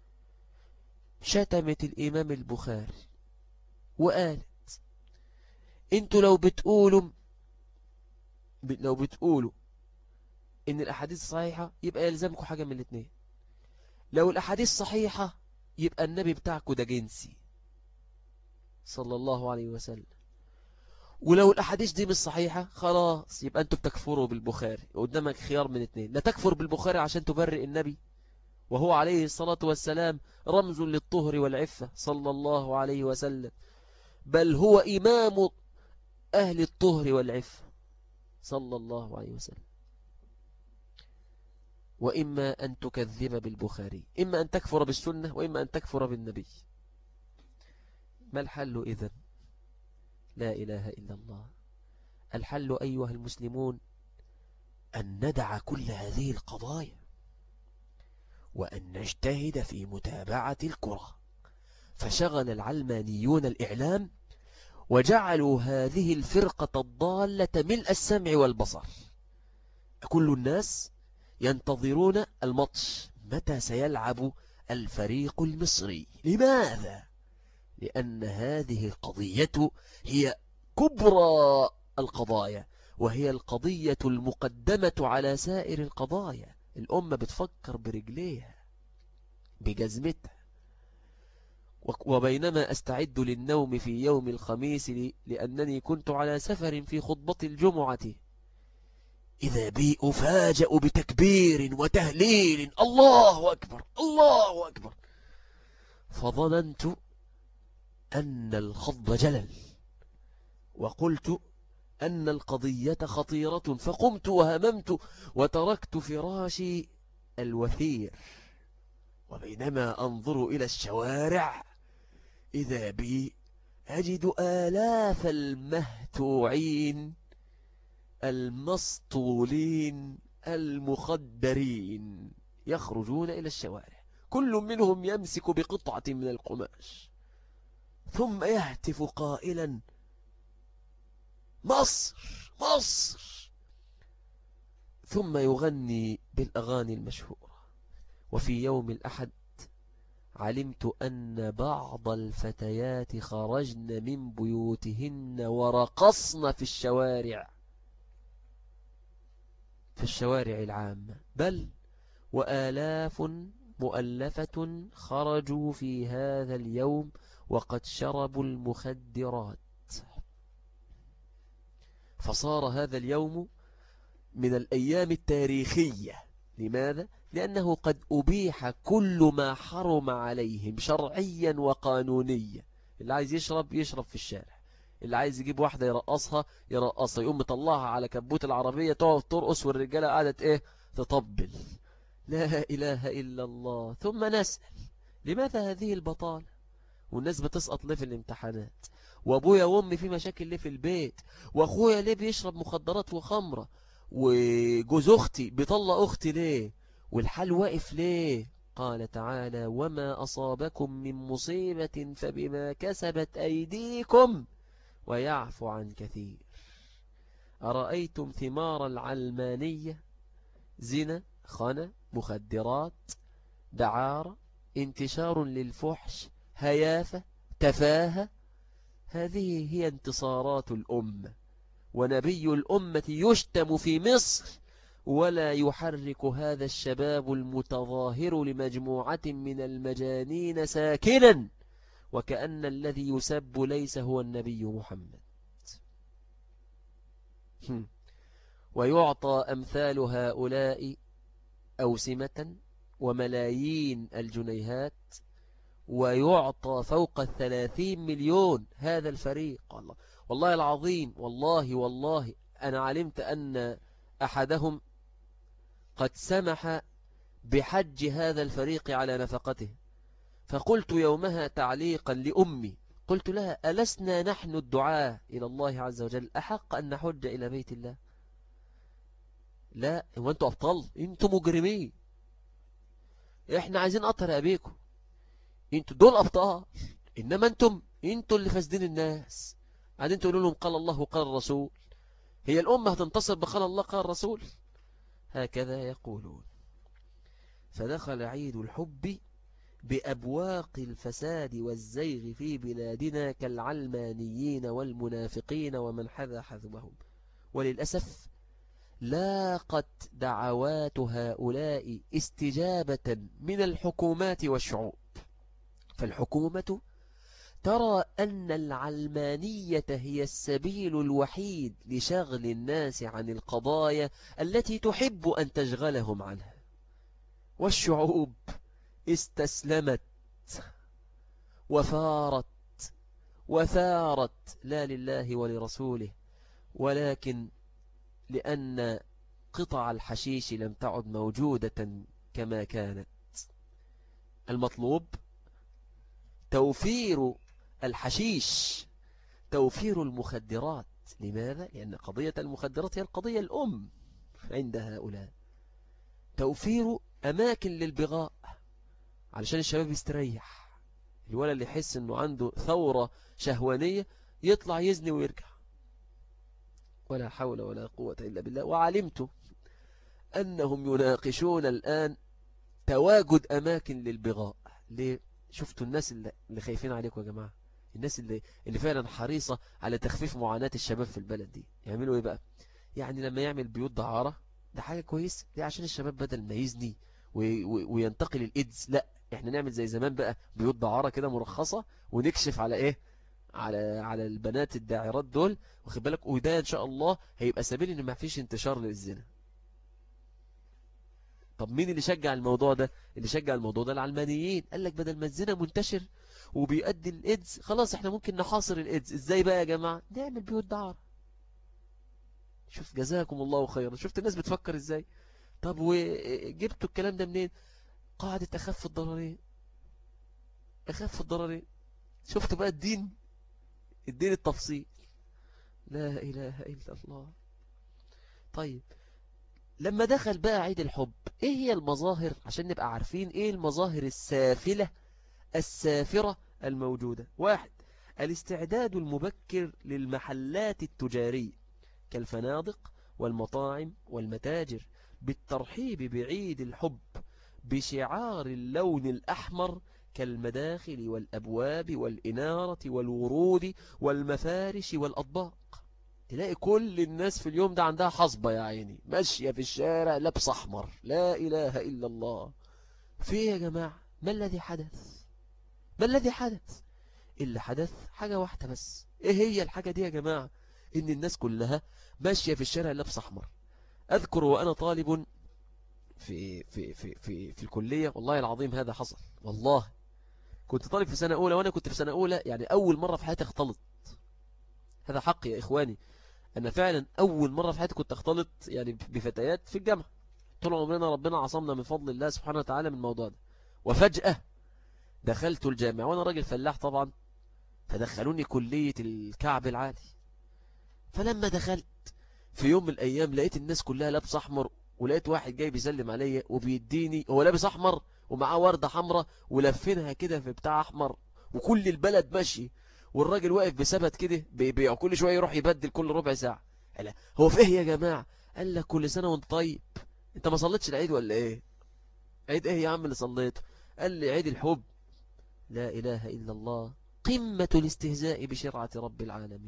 A: شتمت الإمام البخاري وقالت انتوا لو بتقولوا لو بتقولوا ان الأحاديث صحيحة يبقى يلزمكم حاجة من الاثنين. لو الأحاديث صحيحة يبقى النبي بتاعكم ده جنسي صلى الله عليه وسلم، ولو الأحاديث دي مش صحيحة خلاص يبقى أنتوا بتكفروا بالبخاري. قدامك خيار من اثنين: لا تكفر بالبخاري عشان تبرئ النبي وهو عليه الصلاة والسلام رمز للطهر والعفة صلى الله عليه وسلم، بل هو إمام أهل الطهر والعفة صلى الله عليه وسلم، وإما أن تكذب بالبخاري. إما أن تكفر بالسنة وإما أن تكفر بالنبي. ما الحل إذن؟ لا إله إلا الله. الحل أيها المسلمون أن ندع كل هذه القضايا وأن نجتهد في متابعة الكرة. فشغل العلمانيون الإعلام وجعلوا هذه الفرقة الضالة ملء السمع والبصر. كل الناس ينتظرون الماتش، متى سيلعب الفريق المصري. لماذا؟ لأن هذه القضية هي كبرى القضايا، وهي القضية المقدمة على سائر القضايا. الأمة بتفكر برجليها بجزمتها. وبينما أستعد للنوم في يوم الخميس لأنني كنت على سفر في خطبة الجمعة، إذا بي أفاجأ بتكبير وتهليل، الله أكبر الله أكبر، فظننت أن الخض جلل، وقلت أن القضية خطيرة، فقمت وهممت وتركت فراشي الوثير. وبينما أنظر إلى الشوارع إذا بي أجد آلاف المهتوعين المسطولين المخدرين يخرجون إلى الشوارع، كل منهم يمسك بقطعة من القماش، ثم يهتف قائلا مصر مصر، ثم يغني بالأغاني المشهورة. وفي يوم الأحد علمت أن بعض الفتيات خرجن من بيوتهن ورقصن في الشوارع في الشوارع العامة، بل وآلاف مؤلفة خرجوا في هذا اليوم وقد شربوا المخدرات. فصار هذا اليوم من الأيام التاريخية. لماذا؟ لأنه قد أبيح كل ما حرم عليهم شرعيا وقانونيا. اللي عايز يشرب يشرب في الشارع، اللي عايز يجيب واحدة يرقصها يرقصها، يقوم مطلعها على كبوت العربية تقعد ترقص والرجالة قعدت ايه تطبل. لا إله إلا الله. ثم نسأل لماذا هذه البطالة؟ والناس بتسقط ليه في الامتحانات؟ وابويا وامي في مشاكل ليه في البيت؟ واخويا ليه بيشرب مخدرات وخمرة؟ وجوز اختي بيطلق اختي ليه؟ والحال واقف ليه؟ قال تعالى وما أصابكم من مصيبة فبما كسبت أيديكم ويعفو عن كثير. أرأيتم ثمار العلمانية؟ زنا، خنا، مخدرات، دعارة، انتشار للفحش، هيافة، تفاهة. هذه هي انتصارات الأمة. ونبي الأمة يشتم في مصر ولا يحرك هذا الشباب المتظاهر لمجموعة من المجانين ساكنا، وكأن الذي يسب ليس هو النبي محمد. ويعطى أمثال هؤلاء أوسمة وملايين الجنيهات، ويعطى فوق الثلاثين مليون هذا الفريق. الله والله العظيم، والله والله أنا علمت أن أحدهم قد سمح بحج هذا الفريق على نفقته، فقلت يومها تعليقا لأمي، قلت لها ألسنا نحن الدعاء إلى الله عز وجل أحق أن نحج إلى بيت الله؟ لا، وانتوا أبطال، انتوا مجرمين، احنا عايزين قطر أبيكم، انتوا دول أبطال، إنما انتم انتوا اللي فاسدين الناس. قاعدين تقولوا لهم قال الله وقال الرسول. هي الأمة هتنتصر بقال الله قال الرسول؟ هكذا يقولون. فدخل عيد الحب بأبواق الفساد والزيغ في بلادنا كالعلمانيين والمنافقين ومن حذا حذوهم. وللأسف لاقت دعوات هؤلاء استجابة من الحكومات والشعوب. فالحكومة ترى أن العلمانية هي السبيل الوحيد لشغل الناس عن القضايا التي تحب أن تشغلهم عنها، والشعوب استسلمت وثارت وثارت لا لله ولرسوله، ولكن لأن قطع الحشيش لم تعد موجودة كما كانت. المطلوب توفير الحشيش، توفير المخدرات. لماذا؟ لأن قضية المخدرات هي القضية الأم عند هؤلاء. توفير أماكن للبغاء علشان الشباب يستريح. الولد اللي يحس أنه عنده ثورة شهوانية يطلع يزني ويرجع. ولا حول ولا قوة إلا بالله. وعلمت أنهم يناقشون الآن تواجد أماكن للبغاء. ليه؟ شفتوا الناس اللي, اللي خايفين عليكم يا جماعة، الناس اللي, اللي فعلا حريصة على تخفيف معاناة الشباب في البلد دي، يعملوا إيه بقى؟ يعني لما يعمل بيوت دعارة ده حاجة كويس، ليه؟ عشان الشباب بدل ما يزني وينتقل الإيدز، لا احنا نعمل زي زمان بقى بيوت دعارة كده مرخصة، ونكشف على ايه، على على البنات الداعرات دول، واخد بالك، وده ان شاء الله هيبقى سبيل ان ما فيش انتشار للزنا. طب مين اللي شجع الموضوع ده؟ اللي شجع الموضوع ده العلمانيين. قال لك بدل ما الزنا منتشر وبيؤدي الإيدز، خلاص احنا ممكن نحاصر الإيدز. ازاي بقى يا جماعة؟ نعمل بيوت دعارة. شوف جزاكم الله خيرا، شفت الناس بتفكر ازاي. طب وجبتوا الكلام ده منين؟ قاعدة أخف الضررين، أخف الضررين. شفتوا بقى الدين، الدين التفصيل. لا إله إلا الله. طيب لما دخل بقى عيد الحب، ايه هي المظاهر، عشان نبقى عارفين ايه المظاهر السافلة السافرة الموجودة؟ واحد، الاستعداد المبكر للمحلات التجارية كالفنادق والمطاعم والمتاجر بالترحيب بعيد الحب بشعار اللون الأحمر كالمداخل والأبواب والإنارة والورود والمفارش والأطباق. تلاقي كل الناس في اليوم ده عندها حصبة يا عيني، ماشية في الشارع لبس أحمر. لا إله إلا الله. في إيه يا جماعة؟ ما الذي حدث؟ ما الذي حدث؟ اللي حدث حاجة واحدة بس. إيه هي الحاجة دي يا جماعة؟ إن الناس كلها ماشية في الشارع لبس أحمر. أذكر وأنا طالب في, في, في, في, في الكلية، والله العظيم هذا حصل. والله كنت طالب في سنة أولى، وأنا كنت في سنة أولى، يعني أول مرة في حياتي اختلط. هذا حق يا إخواني، أنا فعلا أول مرة في حياتي كنت أختلط يعني بفتيات في الجامعة. طول عمرنا ربنا عصمنا من فضل الله سبحانه وتعالى من الموضوع ده. وفجأة دخلت الجامعة وأنا راجل فلاح طبعا، فدخلوني كلية الكعب العالي. فلما دخلت في يوم من الأيام لقيت الناس كلها لابس أحمر، ولقيت واحد جاي بيسلم عليا وبيديني، هو لابس أحمر ومعاه وردة حمراء ولفينها كده في بتاع أحمر، وكل البلد ماشي، والراجل واقف بثبت كده بيبيع، كل شوية يروح يبدل كل ربع ساعة. قال هو في ايه يا جماعة؟ قال لك كل سنة وانت طيب. انت ما صليتش العيد ولا ايه؟ عيد ايه يا عم اللي صليته؟ قال لي عيد الحب. لا إله إلا الله. قمة الاستهزاء بشرعة رب العالمين.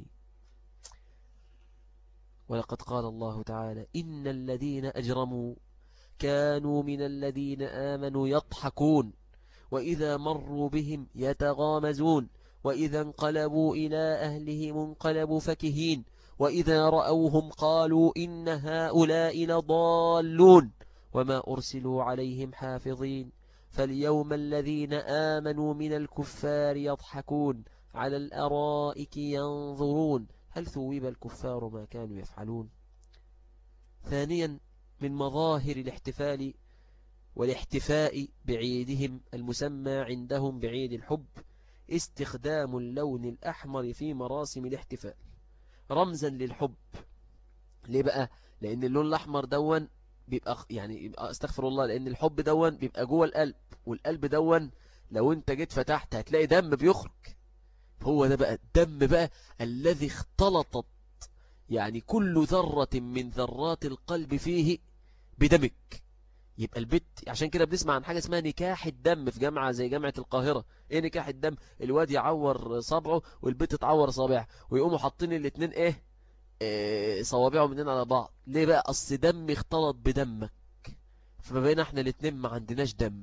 A: ولقد قال الله تعالى إن الذين أجرموا كانوا من الذين آمنوا يضحكون وإذا مروا بهم يتغامزون وإذا انقلبوا إلى أهلهم انقلبوا فكهين وإذا رأوهم قالوا إن هؤلاء لضالون وما أرسلوا عليهم حافظين فاليوم الذين آمنوا من الكفار يضحكون على الأرائك ينظرون هل ثوب الكفار ما كانوا يفعلون. ثانيا، من مظاهر الاحتفال والاحتفاء بعيدهم المسمى عندهم بعيد الحب استخدام اللون الأحمر في مراسم الاحتفال رمزا للحب. ليه بقى؟ لأن اللون الأحمر دون بيبقى يعني يبقى استغفر الله، لأن الحب دون بيبقى جوه القلب، والقلب دون لو انت جيت فتحت هتلاقي دم بيخرج. هو ده بقى الدم بقى الذي اختلطت يعني كل ذرة من ذرات القلب فيه بدمك. يبقى البت، عشان كده بنسمع عن حاجة اسمها نكاح الدم في جامعة زي جامعة القاهرة. ايه نكاح الدم؟ الواد يعور صابعه والبت تعور صابعها ويقوموا حاطين الاتنين ايه, إيه صوابعهم منين على بعض. ليه بقى؟ اصل دم اختلط بدمك، فبقينا احنا الاتنين ما عندناش دم.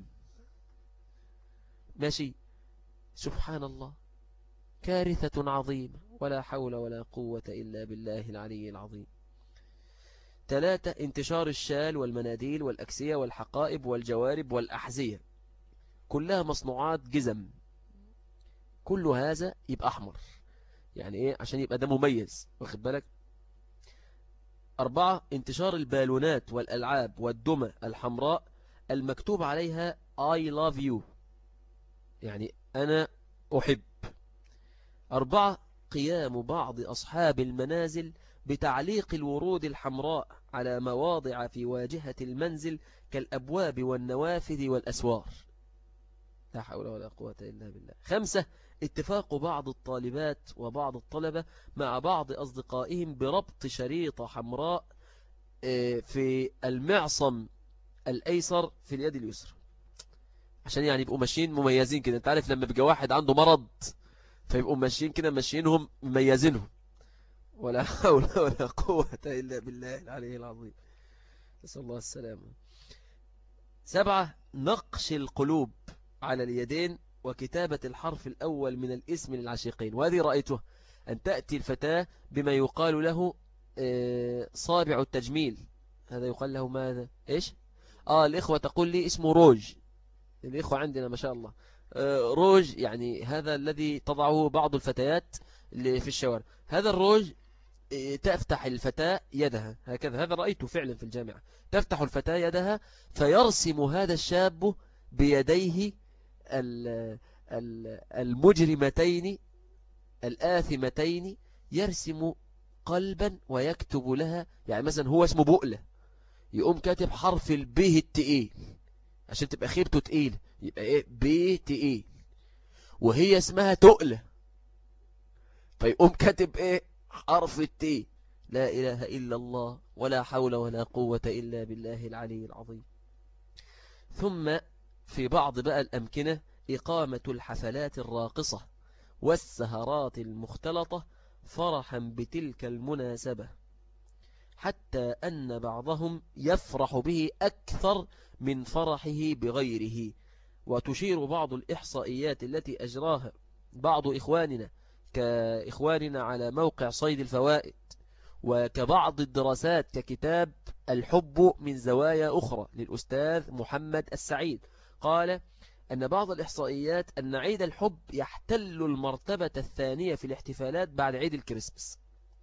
A: ماشي. سبحان الله، كارثة عظيمة، ولا حول ولا قوة إلا بالله العلي العظيم. ثلاثة، انتشار الشال والمناديل والأكسية والحقائب والجوارب والأحذية، كلها مصنوعات جزم. كل هذا يبقى أحمر، يعني إيه؟ عشان يبقى ده مميز، واخد بالك. أربعة، انتشار البالونات والألعاب والدمى الحمراء المكتوب عليها I love you، يعني أنا أحب. أربعة، قيام بعض أصحاب المنازل بتعليق الورود الحمراء على مواضع في واجهة المنزل كالأبواب والنوافذ والأسوار. لا حول ولا قوة إلا بالله. خمسة، اتفاق بعض الطالبات وبعض الطلبة مع بعض أصدقائهم بربط شريطة حمراء في المعصم الأيسر في اليد اليسرى، عشان يعني يبقوا ماشيين مميزين كده. انت عارف لما بيجي واحد عنده مرض فيبقوا ماشيين كده، ماشيينهم مميزينهم. ولا حول ولا قوة إلا بالله العلي العظيم، نسأل الله السلامة. سبعة، نقش القلوب على اليدين وكتابة الحرف الأول من الاسم للعشيقين. وهذه رأيته أن تأتي الفتاة بما يقال له صابع التجميل. هذا يقال له ماذا؟ إيش؟ آه الإخوة تقول لي اسمه روج. الإخوة عندنا ما شاء الله روج، يعني هذا الذي تضعه بعض الفتيات اللي في الشوارع. هذا الروج تفتح الفتاة يدها هكذا، هذا رأيته فعلا في الجامعة. تفتح الفتاة يدها فيرسم هذا الشاب بيديه المجرمتين الآثمتين، يرسم قلبا ويكتب لها. يعني مثلا هو اسمه بؤلة، يقوم كاتب حرف البيه التقيل عشان تبقى خيبته تقيل، يبقى ايه بيه تقيل. وهي اسمها تقلة فيقوم كاتب ايه حرف التي. لا إله إلا الله، ولا حول ولا قوة إلا بالله العلي العظيم. ثم في بعض بقى الأمكنة إقامة الحفلات الراقصة والسهرات المختلطة فرحا بتلك المناسبة، حتى أن بعضهم يفرح به أكثر من فرحه بغيره. وتشير بعض الإحصائيات التي أجراها بعض إخواننا كإخواننا على موقع صيد الفوائد، وكبعض الدراسات ككتاب الحب من زوايا أخرى للأستاذ محمد السعيد، قال أن بعض الإحصائيات أن عيد الحب يحتل المرتبة الثانية في الاحتفالات بعد عيد الكريسماس.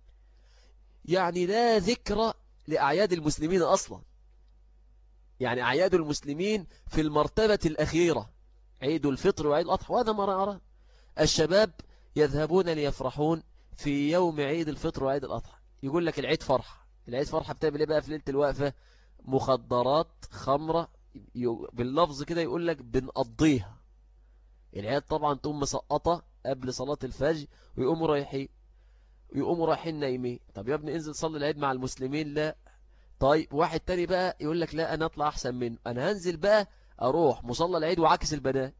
A: يعني لا ذكر لأعياد المسلمين أصلا، يعني أعياد المسلمين في المرتبة الأخيرة، عيد الفطر وعيد الأضحى. وهذا ما أرى الشباب يذهبون ليفرحون في يوم عيد الفطر وعيد الأضحى. يقول لك العيد فرحة. العيد فرحة بتعمل ايه بقى في ليلة الوقفة؟ مخدرات، خمرة، باللفظ كده يقول لك بنقضيها. العيد طبعا تقوم مسقطة قبل صلاة الفجر ويقوموا رايحين ويقوموا رايحين نايمين. طب يا ابني انزل صلي العيد مع المسلمين. لا. طيب واحد تاني بقى يقول لك لا أنا أطلع أحسن منه، أنا هنزل بقى أروح مصلى العيد وعكس البنات.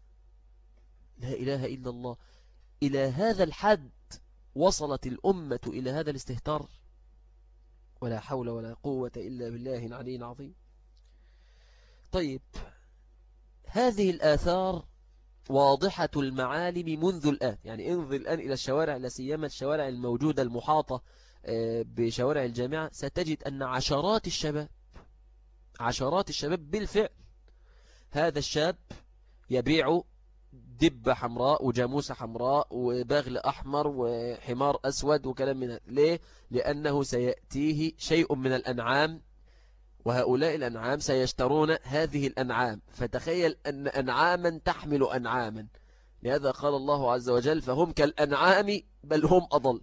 A: لا إله إلا الله. إلى هذا الحد وصلت الأمة إلى هذا الاستهتار، ولا حول ولا قوة إلا بالله العلي العظيم. طيب هذه الآثار واضحة المعالم منذ الآن. يعني انظر الآن إلى الشوارع، لا سيما الشوارع الموجودة المحاطة بشوارع الجامعة، ستجد أن عشرات الشباب عشرات الشباب بالفعل. هذا الشاب يبيع دبة حمراء وجاموسة حمراء وبغل أحمر وحمار أسود وكلام من هذا. ليه؟ لأنه سيأتيه شيء من الأنعام، وهؤلاء الأنعام سيشترون هذه الأنعام. فتخيل أن أنعاما تحمل أنعاما. لهذا قال الله عز وجل فهم كالأنعام بل هم أضل.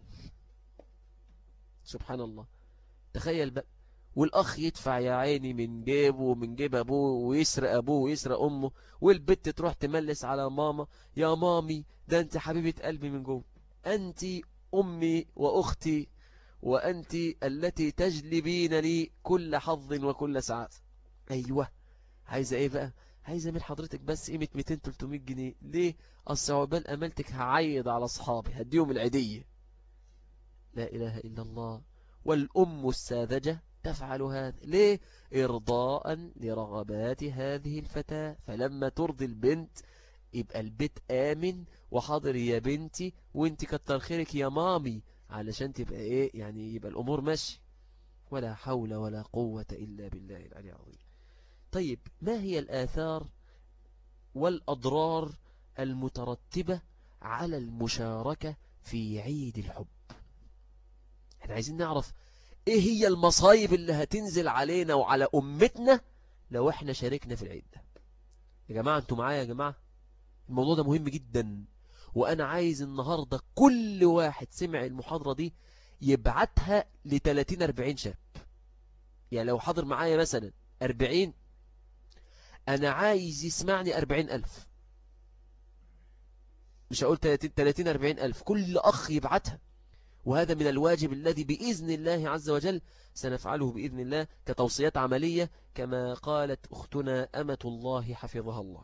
A: سبحان الله. تخيل بقى، والأخ يدفع يا عيني من جيبه ومن جيب أبوه ويسرق أبوه ويسرق أمه، والبت تروح تملس على ماما، يا مامي ده أنت حبيبة قلبي من جوه، أنت أمي وأختي، وأنت التي تجلبين لي كل حظ وكل سعادة. أيوة، عايزة إيه بقى؟ عايزة من حضرتك بس قيمة مئتين ثلاثمائة جنيه. ليه؟ أصل عقبال أملتك هعيد على أصحابي هديهم العيدية. لا إله إلا الله. والأم الساذجة تفعل هذا ليه؟ إرضاء لرغبات هذه الفتاة. فلما ترضي البنت يبقى البيت آمن وحاضر يا بنتي، وانت كتر خيرك يا مامي، علشان تبقى ايه يعني، يبقى الأمور ماشي. ولا حول ولا قوة إلا بالله العلي العظيم. طيب ما هي الآثار والأضرار المترتبة على المشاركة في عيد الحب؟ احنا عايزين نعرف ايه هي المصايب اللي هتنزل علينا وعلى أمتنا لو احنا شاركنا في العيد ده. يا جماعة انتوا معايا يا جماعة؟ الموضوع ده مهم جدا، وأنا عايز النهاردة كل واحد سمع المحاضرة دي يبعتها لتلاتين أربعين شاب. يعني لو حضر معايا مثلا أربعين، أنا عايز يسمعني أربعين ألف، مش هقول تلاتين أربعين ألف، كل أخ يبعتها. وهذا من الواجب الذي بإذن الله عز وجل سنفعله بإذن الله كتوصيات عملية، كما قالت أختنا أمة الله حفظها الله.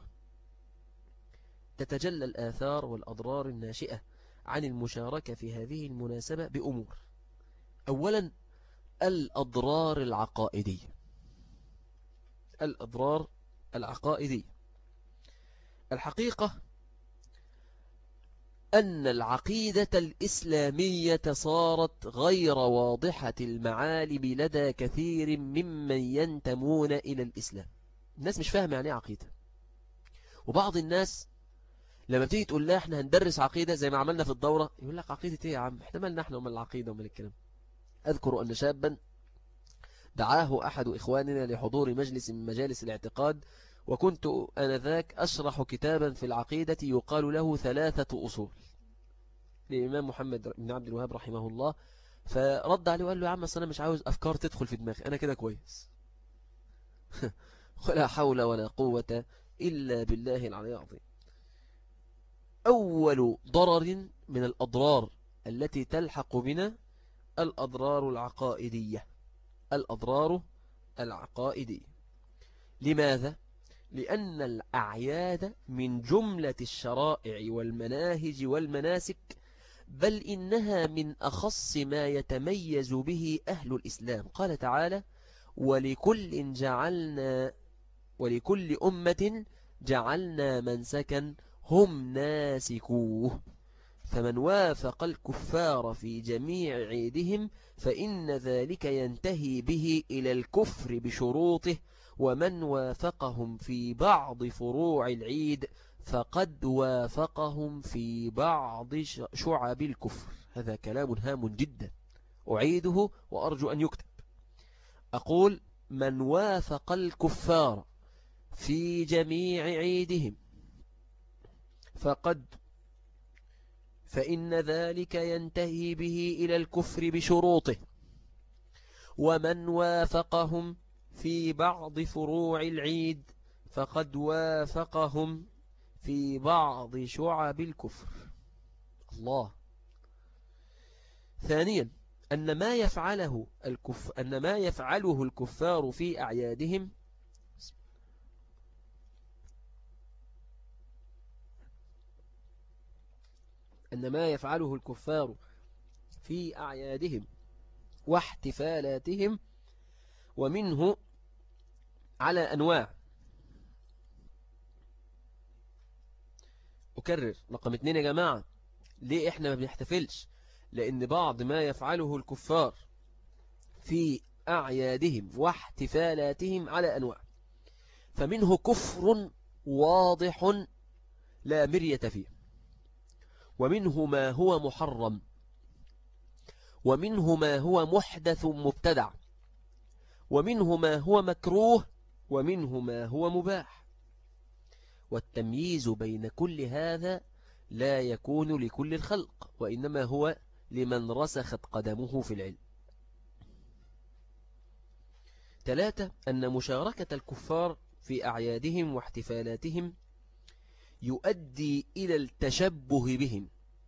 A: تتجلى الآثار والأضرار الناشئة عن المشاركة في هذه المناسبة بأمور. أولا الأضرار العقائدية. الأضرار العقائدية، الحقيقة أن العقيدة الإسلامية صارت غير واضحة المعالم لدى كثير ممن ينتمون إلى الإسلام. الناس مش فاهمة يعني عقيدة. وبعض الناس لما بتيجي تقول لا احنا هندرس عقيدة زي ما عملنا في الدورة، يقول لك عقيدة ايه يا عم، احنا مالنا احنا ومال العقيدة ومال الكلام. أذكر أن شابا دعاه أحد إخواننا لحضور مجلس من مجالس الاعتقاد، وكنت آنذاك أشرح كتابا في العقيدة يقال له ثلاثة أصول للإمام محمد بن عبد الوهاب رحمه الله. فرد عليه وقال له يا عم أنا مش عاوز أفكار تدخل في دماغي، أنا كده كويس. ولا حول ولا قوة إلا بالله العلي العظيم. أول ضرر من الأضرار التي تلحق بنا الأضرار العقائدية. الأضرار العقائدية. لماذا؟ لأن الأعياد من جملة الشرائع والمناهج والمناسك، بل إنها من أخص ما يتميز به أهل الإسلام. قال تعالى: ولكل جعلنا ولكل أمة جعلنا منسكا هم ناسكوه، فمن وافق الكفار في جميع عيدهم فإن ذلك ينتهي به إلى الكفر بشروطه، ومن وافقهم في بعض فروع العيد فقد وافقهم في بعض شعب الكفر. هذا كلام هام جدا أعيده وأرجو أن يكتب. أقول: من وافق الكفار في جميع عيدهم فقد فإن ذلك ينتهي به إلى الكفر بشروطه، ومن وافقهم في بعض فروع العيد فقد وافقهم في بعض شعب الكفر. الله. ثانيا أن ما يفعله الكف أن ما يفعله الكفار في أعيادهم أن ما يفعله الكفار في أعيادهم واحتفالاتهم ومنه على أنواع. أكرر رقم اتنين يا جماعة، ليه إحنا ما بنحتفلش؟ لأن بعض ما يفعله الكفار في أعيادهم واحتفالاتهم على أنواع، فمنه كفر واضح لا مرية فيه، ومنه ما هو محرم، ومنه ما هو محدث مبتدع، ومنه ما هو مكروه، ومنه ما هو مباح. والتمييز بين كل هذا لا يكون لكل الخلق، وإنما هو لمن رسخت قدمه في العلم. ثلاثة أن مشاركة الكفار في أعيادهم واحتفالاتهم يؤدي إلى التشبه بهم،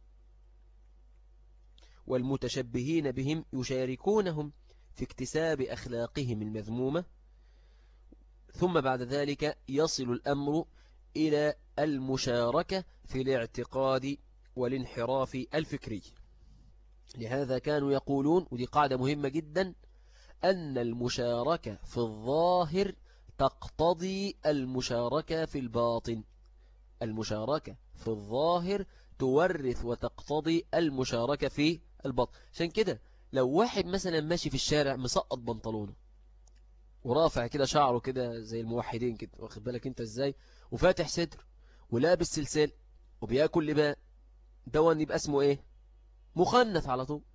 A: والمتشبهين بهم يشاركونهم في اكتساب أخلاقهم المذمومة، ثم بعد ذلك يصل الأمر إلى المشاركة في الاعتقاد والانحراف الفكري. لهذا كانوا يقولون، ودي قاعدة مهمة جدا، أن المشاركة في الظاهر تقتضي المشاركة في الباطن. المشاركة في الظاهر تورث وتقتضي المشاركة في الباطن. عشان كده لو واحد مثلا ماشي في الشارع مسقط بنطلونه ورافع كده شعره كده زي الموحدين كده، واخد بالك انت ازاي، وفاتح صدر ولابس سلسال وبياكل لباء، دون يبقى اسمه ايه؟ مخنث على طول.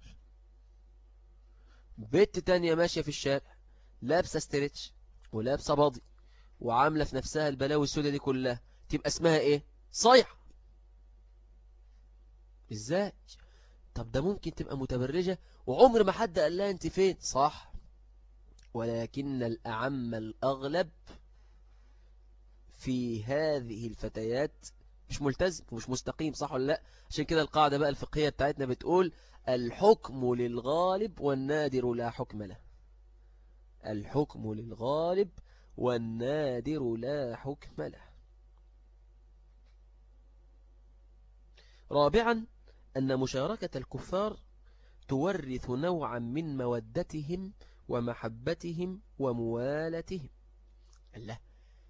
A: بنت تانية ماشية في الشارع لابسة ستريتش ولابسة باضي وعاملة في نفسها البلاوي السوداء دي كلها، تبقى اسمها ايه؟ صيح. إزاي؟ طب ده ممكن تبقى متبرجة وعمر ما حد قال لها أنت فين. صح، ولكن الأعم الأغلب في هذه الفتيات مش ملتزم ومش مستقيم. صح ولا لا؟ عشان كده القاعدة بقى الفقهية بتاعتنا بتقول الحكم للغالب والنادر لا حكم له. الحكم للغالب والنادر لا حكم له. رابعا أن مشاركة الكفار تورث نوعا من مودتهم ومحبتهم وموالتهم. الله،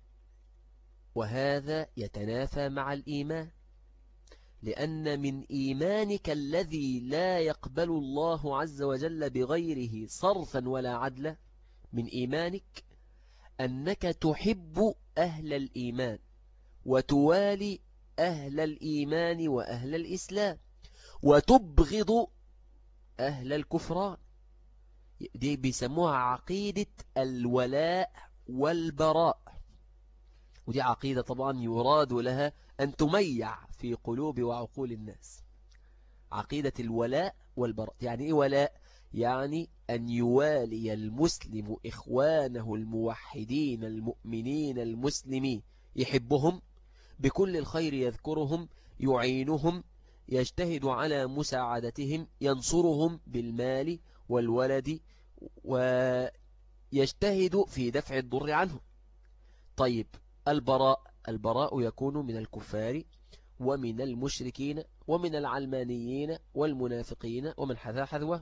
A: وهذا يتنافى مع الإيمان، لأن من إيمانك الذي لا يقبل الله عز وجل بغيره صرفا ولا عدلا، من إيمانك أنك تحب أهل الإيمان وتوالي أهل الإيمان وأهل الإسلام وتبغض أهل الكفران. دي بيسموها عقيدة الولاء والبراء، ودي عقيدة طبعا يراد لها أن تميع في قلوب وعقول الناس. عقيدة الولاء والبراء يعني إيه ولاء؟ يعني أن يوالي المسلم إخوانه الموحدين المؤمنين المسلمين، يحبهم بكل الخير، يذكرهم، يعينهم، يجتهد على مساعدتهم، ينصرهم بالمال والولد، ويجتهد في دفع الضر عنهم. طيب البراء، البراء يكون من الكفار ومن المشركين ومن العلمانيين والمنافقين ومن حذا حذوه.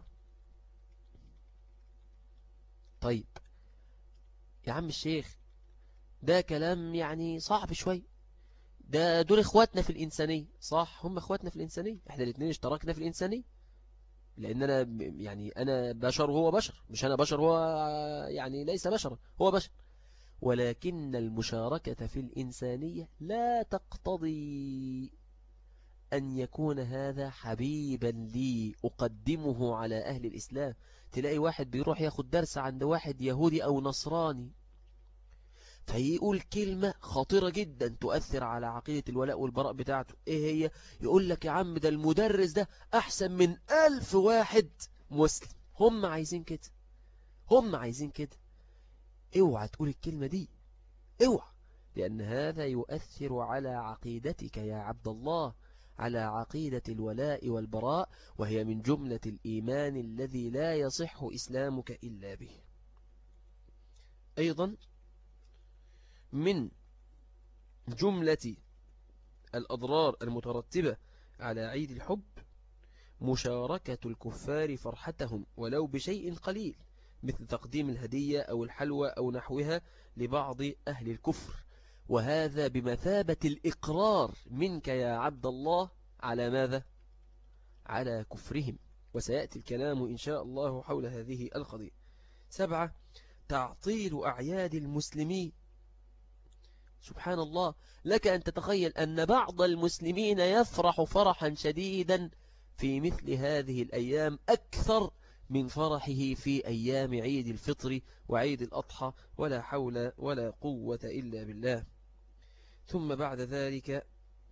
A: طيب يا عم الشيخ، ده كلام يعني صعب شوي، ده دول اخواتنا في الإنسانية. صح، هم اخواتنا في الإنسانية، احنا الاثنين اشتركنا في الإنسانية، لأن أنا يعني أنا بشر وهو بشر، مش أنا بشر هو يعني ليس بشر، هو بشر. ولكن المشاركة في الإنسانية لا تقتضي أن يكون هذا حبيبا لي أقدمه على أهل الإسلام. تلاقي واحد بيروح ياخد درس عند واحد يهودي أو نصراني، فيقول كلمة خطيرة جدا تؤثر على عقيدة الولاء والبراء بتاعته. إيه هي؟ يقول لك يا عم ده المدرس ده أحسن من ألف واحد مسلم. هم عايزين كده، هم عايزين كده. اوعى تقول الكلمة دي، اوعى، لأن هذا يؤثر على عقيدتك يا عبد الله، على عقيدة الولاء والبراء، وهي من جملة الإيمان الذي لا يصح إسلامك إلا به. أيضا من جملة الأضرار المترتبة على عيد الحب مشاركة الكفار فرحتهم ولو بشيء قليل، مثل تقديم الهدية أو الحلوى أو نحوها لبعض أهل الكفر، وهذا بمثابة الإقرار منك يا عبد الله على ماذا؟ على كفرهم، وسيأتي الكلام إن شاء الله حول هذه القضية. سبعة، تعطيل أعياد المسلمين. سبحان الله، لك أن تتخيل أن بعض المسلمين يفرح فرحا شديدا في مثل هذه الأيام أكثر من فرحه في أيام عيد الفطر وعيد الأضحى، ولا حول ولا قوة إلا بالله. ثم بعد ذلك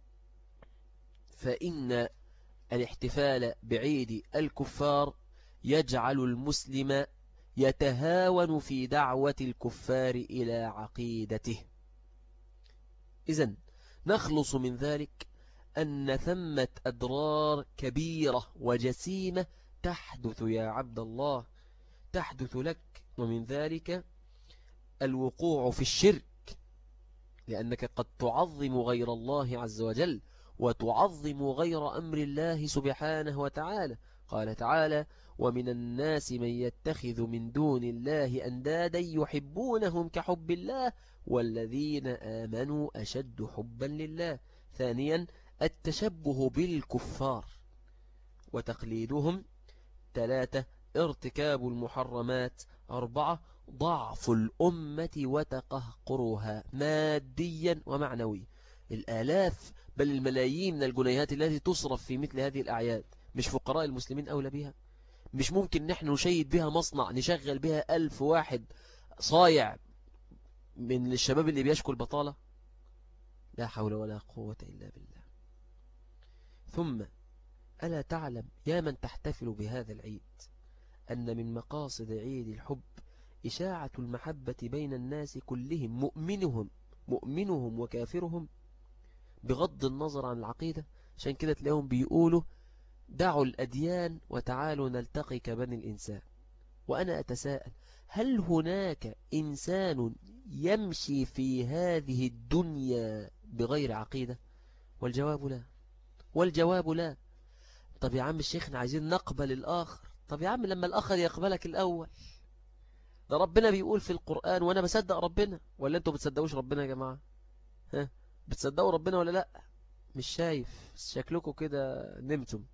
A: فإن الاحتفال بعيد الكفار يجعل المسلم يتهاون في دعوة الكفار إلى عقيدته. إذن نخلص من ذلك أن ثمة أضرار كبيرة وجسيمة تحدث يا عبد الله، تحدث لك، ومن ذلك الوقوع في الشرك، لأنك قد تعظم غير الله عز وجل وتعظم غير أمر الله سبحانه وتعالى. قال تعالى: ومن الناس من يتخذ من دون الله أندادا يحبونهم كحب الله والذين آمنوا أشد حبا لله. ثانيا التشبه بالكفار وتقليدهم. ثلاثة ارتكاب المحرمات. أربعة ضعف الأمة وتقهقرها ماديا ومعنويا. الآلاف بل الملايين من الجنيهات التي تصرف في مثل هذه الأعياد، مش فقراء المسلمين أولى بها؟ مش ممكن نحن نشيد بها مصنع نشغل بها ألف واحد صايع من الشباب اللي بيشكو البطالة؟ لا حول ولا قوة إلا بالله. ثم ألا تعلم يا من تحتفل بهذا العيد أن من مقاصد عيد الحب إشاعة المحبة بين الناس كلهم، مؤمنهم مؤمنهم وكافرهم، بغض النظر عن العقيدة. عشان كده تلاقيهم بيقولوا دعوا الأديان وتعالوا نلتقي كبني الإنسان. وأنا أتساءل، هل هناك إنسان يمشي في هذه الدنيا بغير عقيدة؟ والجواب لا، والجواب لا. طب يا عم الشيخنا عايزين نقبل الآخر. طب يا عم لما الآخر يقبلك الأول، ده ربنا بيقول في القرآن، وأنا بصدق ربنا ولا أنتوا بتصدقوش ربنا يا جماعة؟ ها، بتصدقوا ربنا ولا لا؟ مش شايف شكلكم كده نمتم.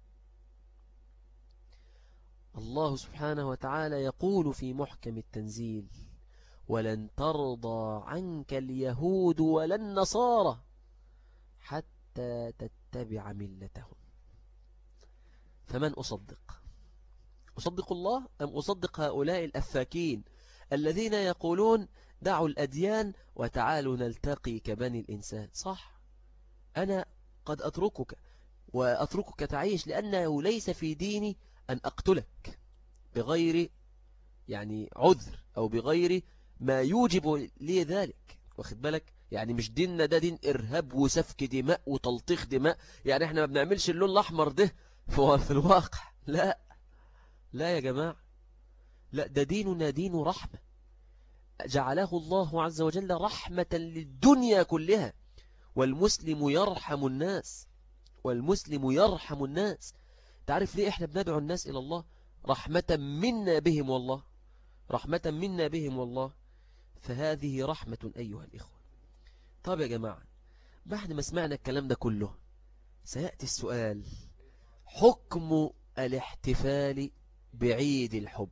A: الله سبحانه وتعالى يقول في محكم التنزيل: ولن ترضى عنك اليهود ولا النصارى حتى تتبع ملتهم. فمن أصدق؟ أصدق الله أم أصدق هؤلاء الأفاكين الذين يقولون دعوا الأديان وتعالوا نلتقي كبني الإنسان؟ صح، أنا قد أتركك وأتركك تعيش، لأنه ليس في ديني أن أقتلك بغير يعني عذر أو بغير ما يوجب لي ذلك. واخد بالك؟ يعني مش ديننا ده دين إرهاب وسفك دماء وتلطيخ دماء. يعني احنا ما بنعملش اللون الأحمر ده في الواقع. لا لا يا جماعة، لا، ده ديننا دين رحمة، جعله الله عز وجل رحمة للدنيا كلها. والمسلم يرحم الناس، والمسلم يرحم الناس. تعرف ليه احنا بندعو الناس إلى الله؟ رحمة منا بهم والله، رحمة منا بهم والله. فهذه رحمة أيها الإخوة. طب يا جماعة، بعد ما سمعنا الكلام ده كله سيأتي السؤال: حكم الاحتفال بعيد الحب.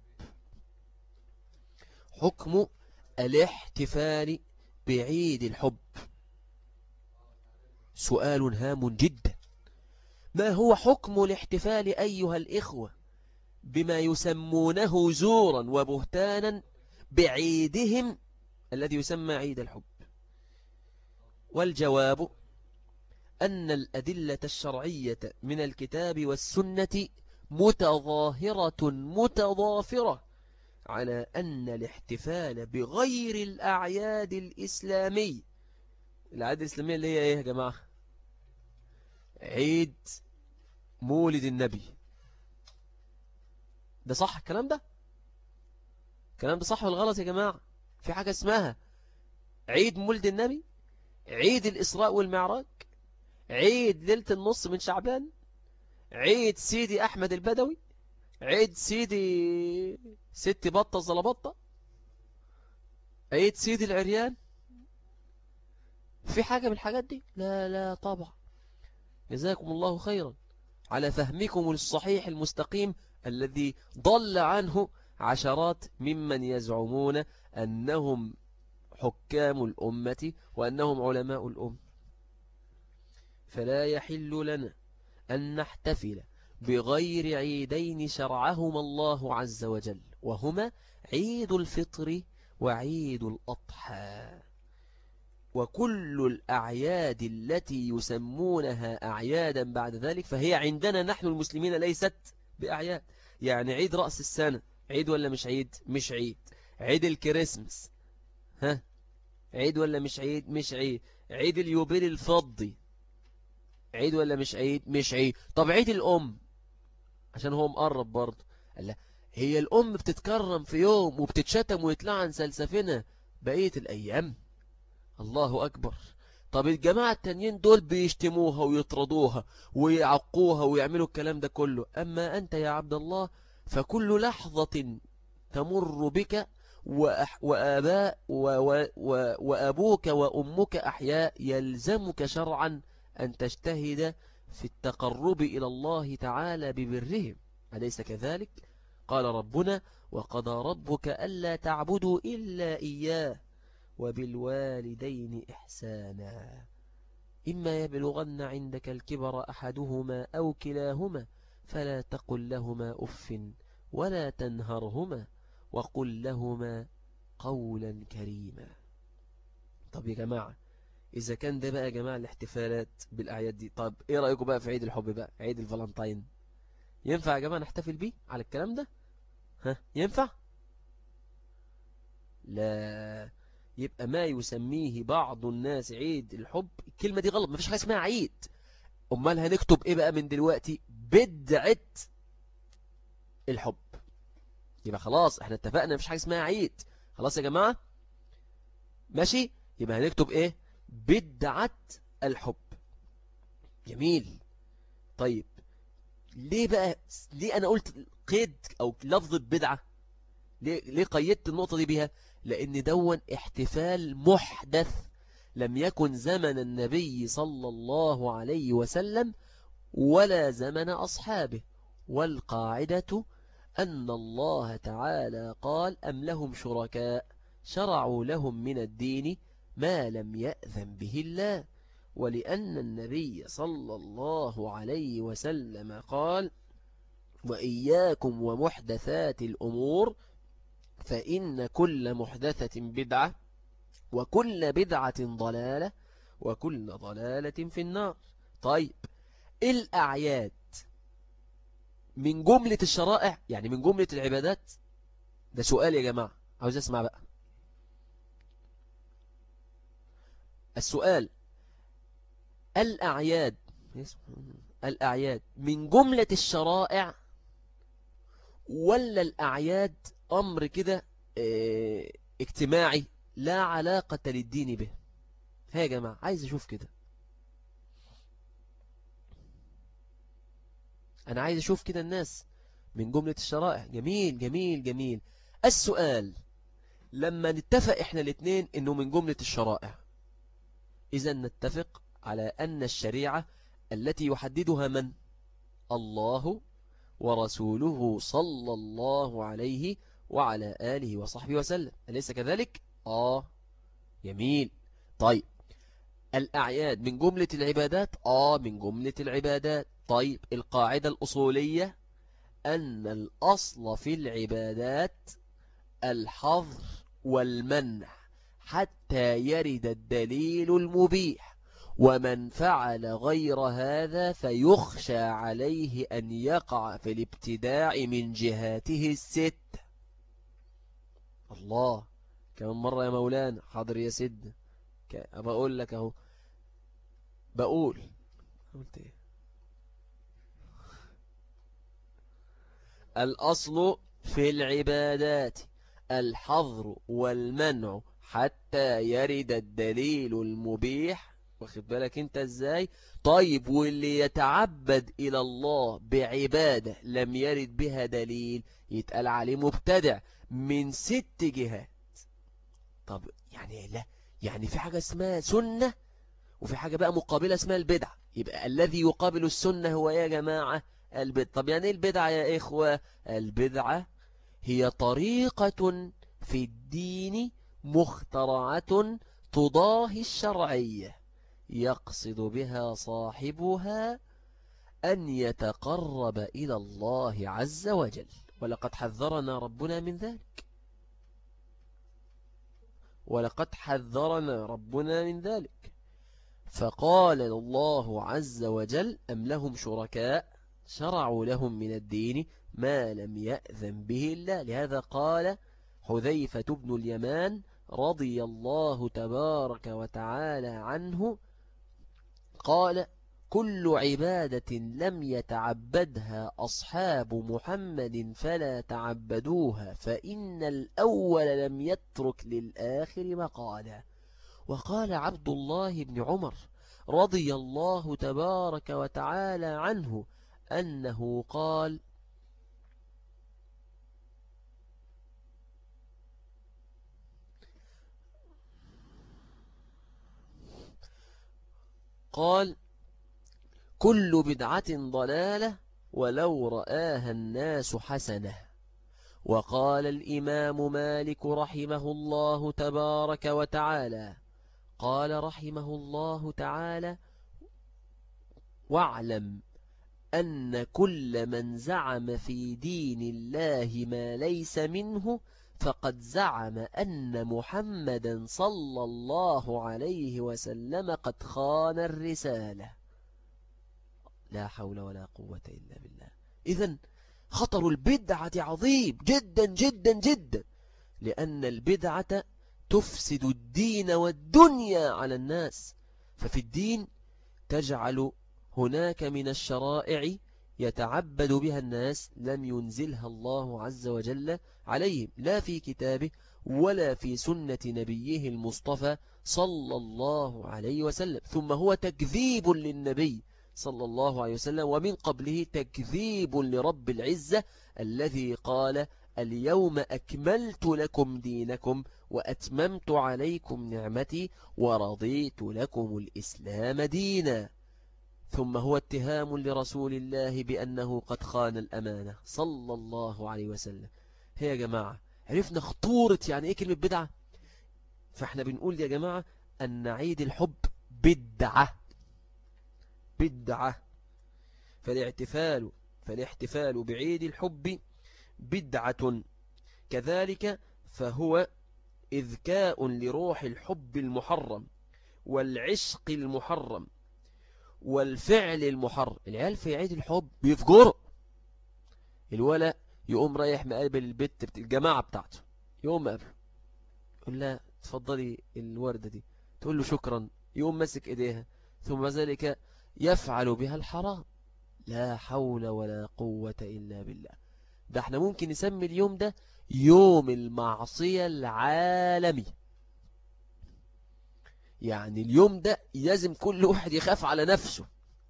A: حكم الاحتفال بعيد الحب سؤال هام جدا. ما هو حكم الاحتفال أيها الإخوة بما يسمونه زورا وبهتانا بعيدهم الذي يسمى عيد الحب؟ والجواب أن الأدلة الشرعية من الكتاب والسنة متظاهرة متضافرة على أن الاحتفال بغير الأعياد الإسلامية. الأعياد الإسلامية اللي هي إيه يا جماعة؟ عيد مولد النبي. ده صح الكلام ده؟ الكلام ده صح ولا غلط يا جماعة؟ في حاجة اسمها عيد مولد النبي، عيد الإسراء والمعراج، عيد ليلة النص من شعبان، عيد سيدي أحمد البدوي، عيد سيدي ست بطة زلبطة، عيد سيدي العريان. في حاجة من الحاجات دي؟ لا لا طبعا. جزاكم الله خيرا على فهمكم للصحيح المستقيم الذي ضل عنه عشرات ممن يزعمون أنهم حكام الأمة وأنهم علماء الأمة. فلا يحل لنا أن نحتفل بغير عيدين شرعهما الله عز وجل، وهما عيد الفطر وعيد الأضحى. وكل الأعياد التي يسمونها أعيادا بعد ذلك فهي عندنا نحن المسلمين ليست بأعياد. يعني عيد رأس السنة عيد ولا مش عيد؟ مش عيد. عيد الكريسماس ها عيد ولا مش عيد؟ مش عيد. عيد اليوبيل الفضي عيد ولا مش عيد؟ مش عيد. طب عيد الأم عشان هو مقرب برضه. لا، هي الأم بتتكرم في يوم وبتتشتم ويتلعن سلسفنا بقية الأيام؟ الله أكبر. طب الجماعة التانيين دول بيشتموها ويطردوها ويعقوها ويعملوا الكلام ده كله، أما أنت يا عبد الله فكل لحظة تمر بك وآباء وأبوك وأمك أحياء يلزمك شرعا أن تجتهد في التقرب إلى الله تعالى ببرهم، أليس كذلك؟ قال ربنا: وقضى ربك ألا تعبدوا إلا إياه وبالوالدين إحسانا إما يبلغن عندك الكبر أحدهما أو كلاهما فلا تقل لهما أف ولا تنهرهما وقل لهما قولا كريما. طب يا جماعة، إذا كان ده بقى يا جماعة الاحتفالات بالأعياد دي، طب إيه رأيكم بقى في عيد الحب بقى، عيد الفالنتين؟ ينفع يا جماعة نحتفل بيه على الكلام ده؟ ها ينفع؟ لا. يبقى ما يسميه بعض الناس عيد الحب، الكلمة دي غلط، مفيش حاجة اسمها عيد. أمال هنكتب إيه بقى من دلوقتي؟ بدعة الحب. يبقى خلاص احنا اتفقنا مفيش حاجة اسمها عيد. خلاص يا جماعة ماشي. يبقى هنكتب ايه؟ بدعة الحب. جميل. طيب ليه بقى، ليه انا قلت قيد او لفظة بدعة؟ ليه, ليه قيدت النقطة دي بيها؟ لان دون احتفال محدث لم يكن زمن النبي صلى الله عليه وسلم ولا زمن أصحابه. والقاعدة أن الله تعالى قال أم لهم شركاء شرعوا لهم من الدين ما لم يأذن به الله. ولأن النبي صلى الله عليه وسلم قال وإياكم ومحدثات الأمور فإن كل محدثة بدعة وكل بدعة ضلالة وكل ضلالة في النار. طيب الأعياد من جملة الشرائع يعني من جملة العبادات؟ ده سؤال يا جماعة، عاوز أسمع بقى السؤال. الأعياد الأعياد من جملة الشرائع ولا الأعياد أمر كده اه اجتماعي لا علاقة للدين به؟ ها يا جماعة عايز أشوف كده، أنا عايز أشوف كده الناس من جملة الشرائع. جميل جميل جميل. السؤال لما نتفق إحنا الاثنين إنه من جملة الشرائع، إذا نتفق على أن الشريعة التي يحددها من؟ الله ورسوله صلى الله عليه وعلى آله وصحبه وسلم، أليس كذلك؟ آه جميل. طيب الأعياد من جملة العبادات؟ آه من جملة العبادات. طيب القاعدة الأصولية أن الأصل في العبادات الحظر والمنع حتى يرد الدليل المبيح، ومن فعل غير هذا فيخشى عليه أن يقع في الابتداع من جهاته الست. الله، كمان مرة يا مولانا؟ حاضر يا سيد. بقول لك اهو، بقول قلت ايه؟ الأصل في العبادات الحظر والمنع حتى يرد الدليل المبيح. واخد بالك انت ازاي؟ طيب واللي يتعبد إلى الله بعبادة لم يرد بها دليل يتقال عليه مبتدع من ست جهات. طب يعني لا، يعني في حاجة اسمها سنة وفي حاجة بقى مقابلة اسمها البدعة. يبقى الذي يقابل السنة هو يا جماعة البدعة. طب يعني ايه البدعة يا إخوة؟ البدعة هي طريقة في الدين مخترعة تضاهي الشرعية يقصد بها صاحبها أن يتقرب إلى الله عز وجل، ولقد حذرنا ربنا من ذلك ولقد حذرنا ربنا من ذلك فقال الله عز وجل أم لهم شركاء شرعوا لهم من الدين ما لم يأذن به الله. لهذا قال حذيفة بن اليمان رضي الله تبارك وتعالى عنه قال كل عبادة لم يتعبدها أصحاب محمد فلا تعبدوها فإن الأول لم يترك للآخر مقالا. وقال عبد الله بن عمر رضي الله تبارك وتعالى عنه أنه قال قال كل بدعة ضلالة ولو رآها الناس حسنة. وقال الإمام مالك رحمه الله تبارك وتعالى قال رحمه الله تعالى واعلم أن كل من زعم في دين الله ما ليس منه فقد زعم أن محمدا صلى الله عليه وسلم قد خان الرسالة. لا حول ولا قوة إلا بالله. إذن خطر البدعة عظيم جدا جدا جدا، لأن البدعة تفسد الدين والدنيا على الناس. ففي الدين تجعل هناك من الشرائع يتعبد بها الناس لم ينزلها الله عز وجل عليهم، لا في كتابه ولا في سنة نبيه المصطفى صلى الله عليه وسلم. ثم هو تكذيب للنبي صلى الله عليه وسلم، ومن قبله تكذيب لرب العزة الذي قال اليوم أكملت لكم دينكم وأتممت عليكم نعمتي ورضيت لكم الإسلام دينا. ثم هو اتهام لرسول الله بأنه قد خان الأمانة صلى الله عليه وسلم. هي يا جماعة عرفنا خطورة يعني إيه كلمة بدعة؟ فإحنا بنقول يا جماعة أن عيد الحب بدعة بدعة فالاحتفال فالاحتفال بعيد الحب بدعة. كذلك فهو إذكاء لروح الحب المحرم والعشق المحرم والفعل المحرم. العيال في عيد الحب بيفجروا، الولا يقوم رايح مقابل البت بت... الجماعة بتاعته، يقوم مقابله يقول لها تفضلي الوردة دي، تقول له شكرا، يقوم ماسك ايديها، ثم ذلك يفعل بها الحرام. لا حول ولا قوة إلا بالله. ده احنا ممكن نسمي اليوم ده يوم المعصية العالمي. يعني اليوم ده لازم كل واحد يخاف على نفسه،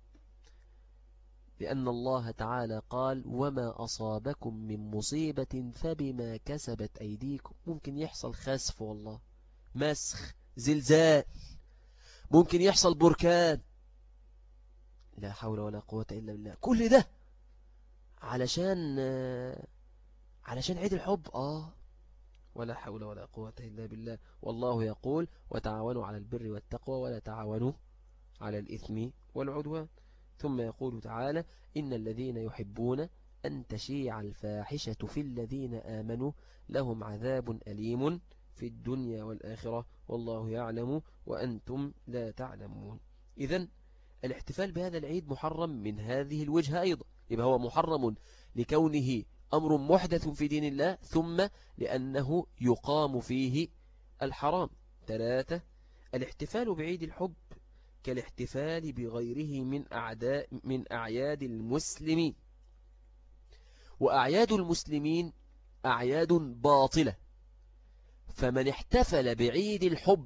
A: لأن الله تعالى قال وما أصابكم من مصيبة فبما كسبت أيديكم. ممكن يحصل خسف، والله مسخ، زلزال، ممكن يحصل بركان، لا حول ولا قوة إلا بالله. كل ده علشان علشان عيد الحب. آه ولا حول ولا قوة إلا بالله. والله يقول وتعاونوا على البر والتقوى ولا تعاونوا على الإثم والعدوان. ثم يقول تعالى إن الذين يحبون أن تشيع الفاحشة في الذين آمنوا لهم عذاب أليم في الدنيا والآخرة والله يعلم وأنتم لا تعلمون. إذن الاحتفال بهذا العيد محرم من هذه الوجهة أيضا. يبقى هو محرم لكونه أمر محدث في دين الله، ثم لأنه يقام فيه الحرام. ثلاثة الاحتفال بعيد الحب كالاحتفال بغيره من أعداء من أعياد المسلمين. وأعياد المسلمين أعياد باطلة، فمن احتفل بعيد الحب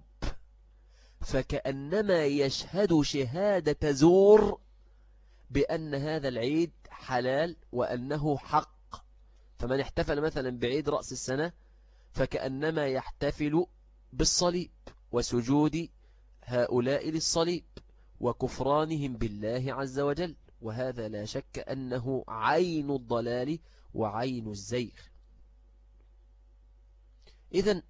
A: فكأنما يشهد شهادة زور بأن هذا العيد حلال وأنه حق. فمن احتفل مثلا بعيد رأس السنة فكأنما يحتفل بالصليب وسجود هؤلاء للصليب وكفرانهم بالله عز وجل، وهذا لا شك أنه عين الضلال وعين الزيغ. إذن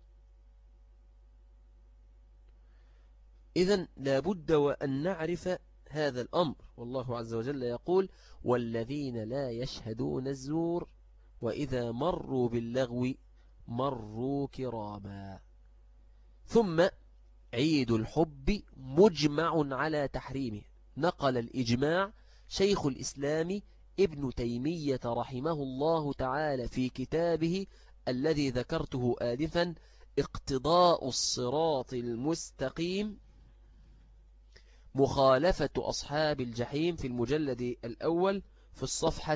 A: إذن لابد وأن نعرف هذا الأمر. والله عز وجل يقول والذين لا يشهدون الزور وإذا مروا باللغو مروا كراما. ثم عيد الحب مجمع على تحريمه. نقل الإجماع شيخ الإسلام ابن تيمية رحمه الله تعالى في كتابه الذي ذكرته آلفا اقتضاء الصراط المستقيم مخالفة أصحاب الجحيم في المجلد الأول في الصفحة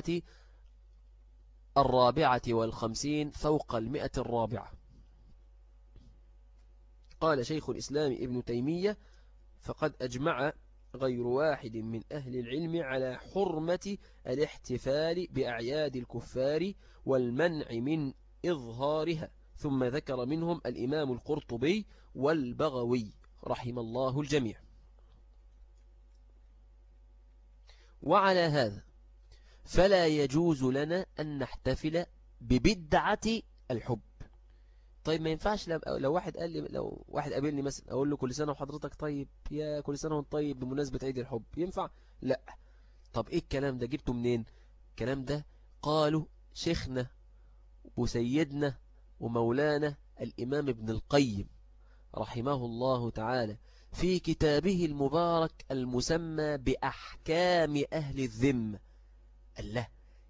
A: الرابعة والخمسين فوق المئة الرابعة. قال شيخ الإسلام ابن تيمية فقد أجمع غير واحد من أهل العلم على حرمة الاحتفال بأعياد الكفار والمنع من إظهارها. ثم ذكر منهم الإمام القرطبي والبغوي رحم الله الجميع. وعلى هذا فلا يجوز لنا أن نحتفل ببدعة الحب. طيب ما ينفعش لو واحد قال لي لو واحد قابلني مثلا أقول له كل سنة وحضرتك طيب، يا كل سنة وانت طيب بمناسبة عيد الحب، ينفع؟ لا. طب إيه الكلام ده جبته منين؟ الكلام ده قالوا شيخنا وسيدنا ومولانا الإمام ابن القيم رحمه الله تعالى في كتابه المبارك المسمى بأحكام أهل الذمة. الله،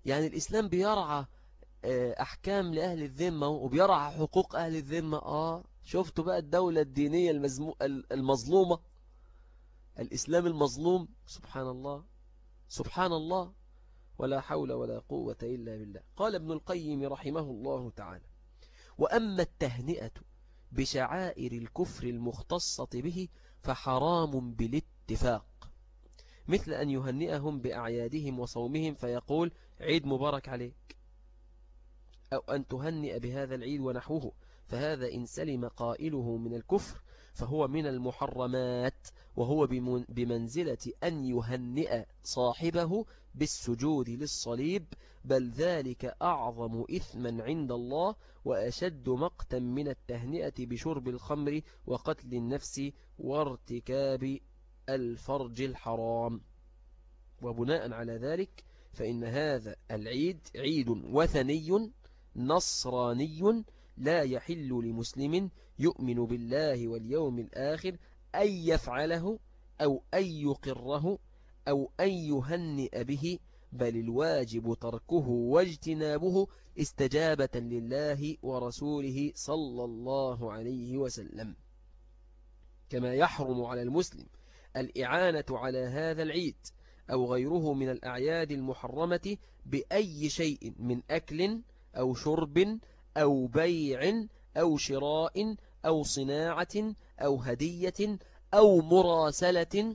A: يعني الإسلام بيرعى أحكام لأهل الذمة وبيرعى حقوق أهل الذمة. آه شفتوا بقى الدولة الدينية المزمو... المظلومة، الإسلام المظلوم. سبحان الله سبحان الله، ولا حول ولا قوة إلا بالله. قال ابن القيم رحمه الله تعالى: وأما التهنئة بشعائر الكفر المختصة به فحرام بالاتفاق، مثل أن يهنئهم بأعيادهم وصومهم فيقول عيد مبارك عليك، أو أن تهنئ بهذا العيد ونحوه، فهذا إن سلم قائله من الكفر فهو من المحرمات، وهو بمنزلة أن يهنئ صاحبه بالسجود للصليب، بل ذلك أعظم إثما عند الله وأشد مقتا من التهنئة بشرب الخمر وقتل النفس وارتكاب الفرج الحرام. وبناء على ذلك فإن هذا العيد عيد وثني نصراني لا يحل لمسلم يؤمن بالله واليوم الآخر أن يفعله أو أن يقره أو أن يهنئ به، بل الواجب تركه واجتنابه استجابة لله ورسوله صلى الله عليه وسلم. كما يحرم على المسلم الإعانة على هذا العيد أو غيره من الأعياد المحرمة بأي شيء من أكل أو شرب أو بيع أو شراء أو صناعة أو هدية أو مراسلة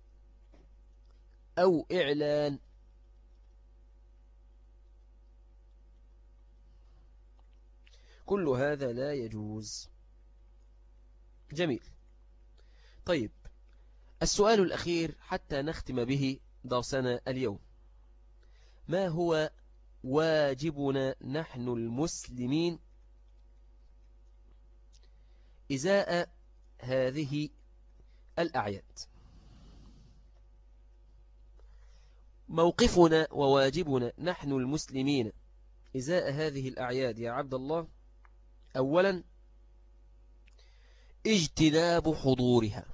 A: أو إعلان. كل هذا لا يجوز. جميل. طيب، السؤال الأخير حتى نختم به درسنا اليوم: ما هو واجبنا نحن المسلمين إزاء هذه الأعياد؟ موقفنا وواجبنا نحن المسلمين إزاء هذه الأعياد يا عبد الله: أولا اجتناب حضورها،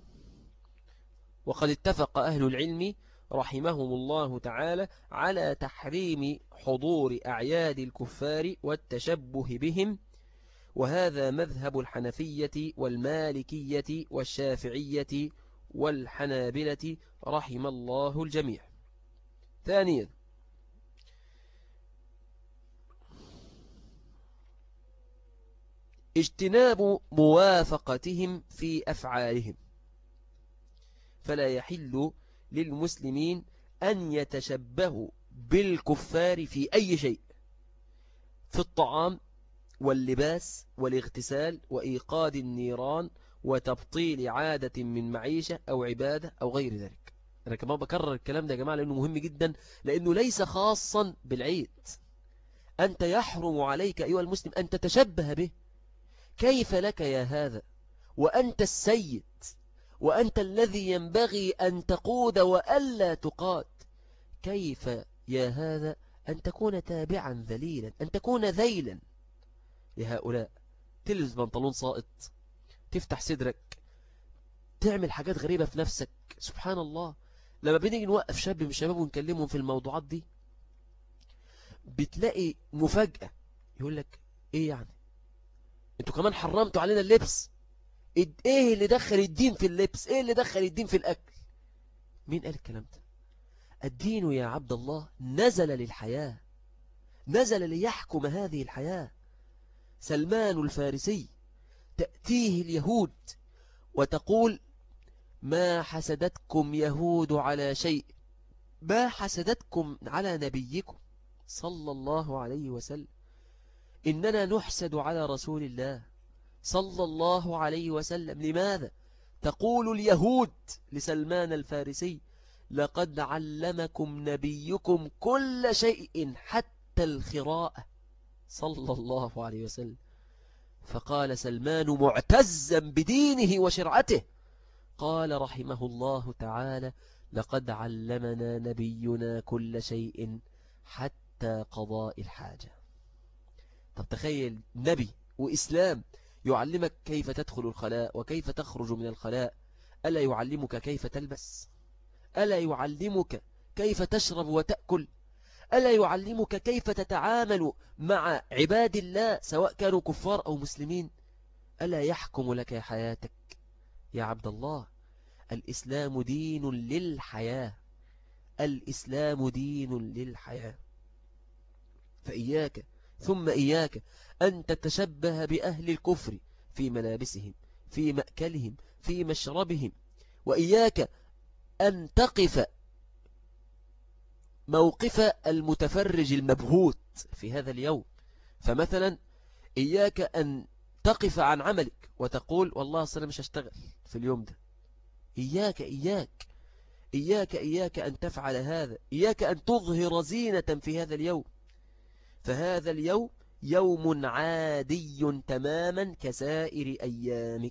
A: وقد اتفق أهل العلم رحمهم الله تعالى على تحريم حضور أعياد الكفار والتشبه بهم، وهذا مذهب الحنفية والمالكية والشافعية والحنابلة رحم الله الجميع. ثانيا اجتناب موافقتهم في أفعالهم، فلا يحل للمسلمين أن يتشبهوا بالكفار في أي شيء، في الطعام واللباس والاغتسال وإيقاد النيران وتبطيل عادة من معيشة أو عبادة أو غير ذلك. أنا كمان بكرر الكلام ده يا جماعة لأنه مهم جدا، لأنه ليس خاصا بالعيد. أنت يحرم عليك أيها المسلم أن تتشبه به. كيف لك يا هذا وأنت السيد، وأنت الذي ينبغي أن تقود وألا تقاد؟ كيف يا هذا أن تكون تابعا ذليلا، أن تكون ذيلا لهؤلاء؟ تلبس بنطلون ساقط، تفتح صدرك، تعمل حاجات غريبة في نفسك. سبحان الله. لما بنيجي نوقف شاب من الشباب ونكلمهم في الموضوعات دي بتلاقي مفاجأة، يقول لك ايه يعني انتوا كمان حرمتوا علينا اللبس؟ ايه اللي دخل الدين في اللبس؟ ايه اللي دخل الدين في الاكل؟ مين قال الكلام ده؟ الدين يا عبد الله نزل للحياة، نزل ليحكم هذه الحياة. سلمان الفارسي تأتيه اليهود وتقول ما حسدتكم يهود على شيء، ما حسدتكم على نبيكم صلى الله عليه وسلم، إننا نحسد على رسول الله صلى الله عليه وسلم. لماذا؟ تقول اليهود لسلمان الفارسي لقد علمكم نبيكم كل شيء حتى الخراءة صلى الله عليه وسلم. فقال سلمان معتزا بدينه وشرعته، قال رحمه الله تعالى لقد علمنا نبينا كل شيء حتى قضاء الحاجة. طب تخيل نبي وإسلام يعلمك كيف تدخل الخلاء وكيف تخرج من الخلاء، ألا يعلمك كيف تلبس؟ ألا يعلمك كيف تشرب وتأكل؟ ألا يعلمك كيف تتعامل مع عباد الله سواء كانوا كفار أو مسلمين؟ ألا يحكم لك حياتك؟ يا عبد الله، الإسلام دين للحياة، الإسلام دين للحياة. فإياك ثم إياك أن تتشبه بأهل الكفر في ملابسهم، في مأكلهم، في مشربهم، وإياك أن تقف موقف المتفرج المبهوت في هذا اليوم. فمثلا إياك أن تقف عن عملك وتقول والله أصلا مش هشتغل في اليوم ده. إياك إياك إياك إياك أن تفعل هذا. إياك أن تظهر زينة في هذا اليوم، فهذا اليوم يوم عادي تماما كسائر أيامك.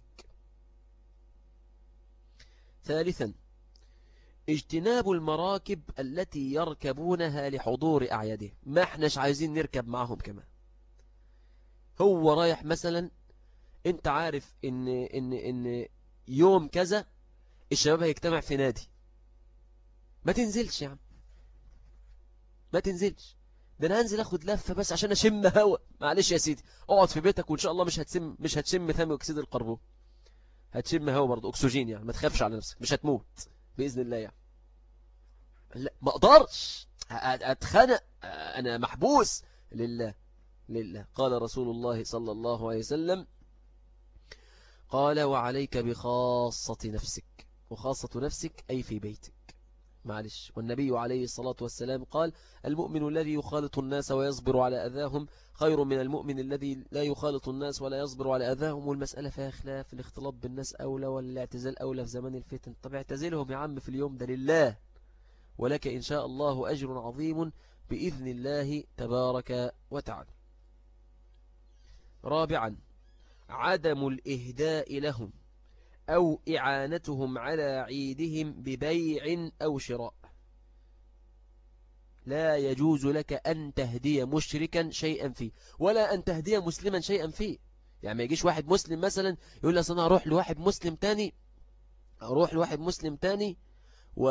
A: ثالثا، اجتناب المراكب التي يركبونها لحضور أعياده. ما احناش عايزين نركب معهم كمان. هو رايح مثلا، انت عارف ان, إن, إن يوم كذا الشباب هيجتمع في نادي، ما تنزلش يا عم، ما تنزلش. ده انا هنزل اخد لفة بس عشان اشم هوا. معلش يا سيدي، اقعد في بيتك وان شاء الله مش هتشم مش هتشم ثاني اكسيد الكربون، هتشم هوا برضه اكسجين، يعني ما تخافش على نفسك، مش هتموت باذن الله. يعني لا، ما اقدرش اتخنق، انا محبوس لله. لله. قال رسول الله صلى الله عليه وسلم، قال وعليك بخاصة نفسك. وخاصة نفسك أي في بيتك. معلش. والنبي عليه الصلاة والسلام قال المؤمن الذي يخالط الناس ويصبر على أذاهم خير من المؤمن الذي لا يخالط الناس ولا يصبر على أذاهم. والمسألة فيها خلاف، الاختلاط بالناس أولى ولا الاعتزال أولى في زمان الفتن؟ طب اعتزلهم يا عم في اليوم ده لله، ولك إن شاء الله أجر عظيم بإذن الله تبارك وتعالى. رابعا، عدم الإهداء لهم أو إعانتهم على عيدهم ببيع أو شراء. لا يجوز لك أن تهدي مشركا شيئا فيه، ولا أن تهدي مسلما شيئا فيه. يعني ما يجيش واحد مسلم مثلا يقول لي أنا أروح لواحد مسلم تاني أروح لواحد مسلم تاني و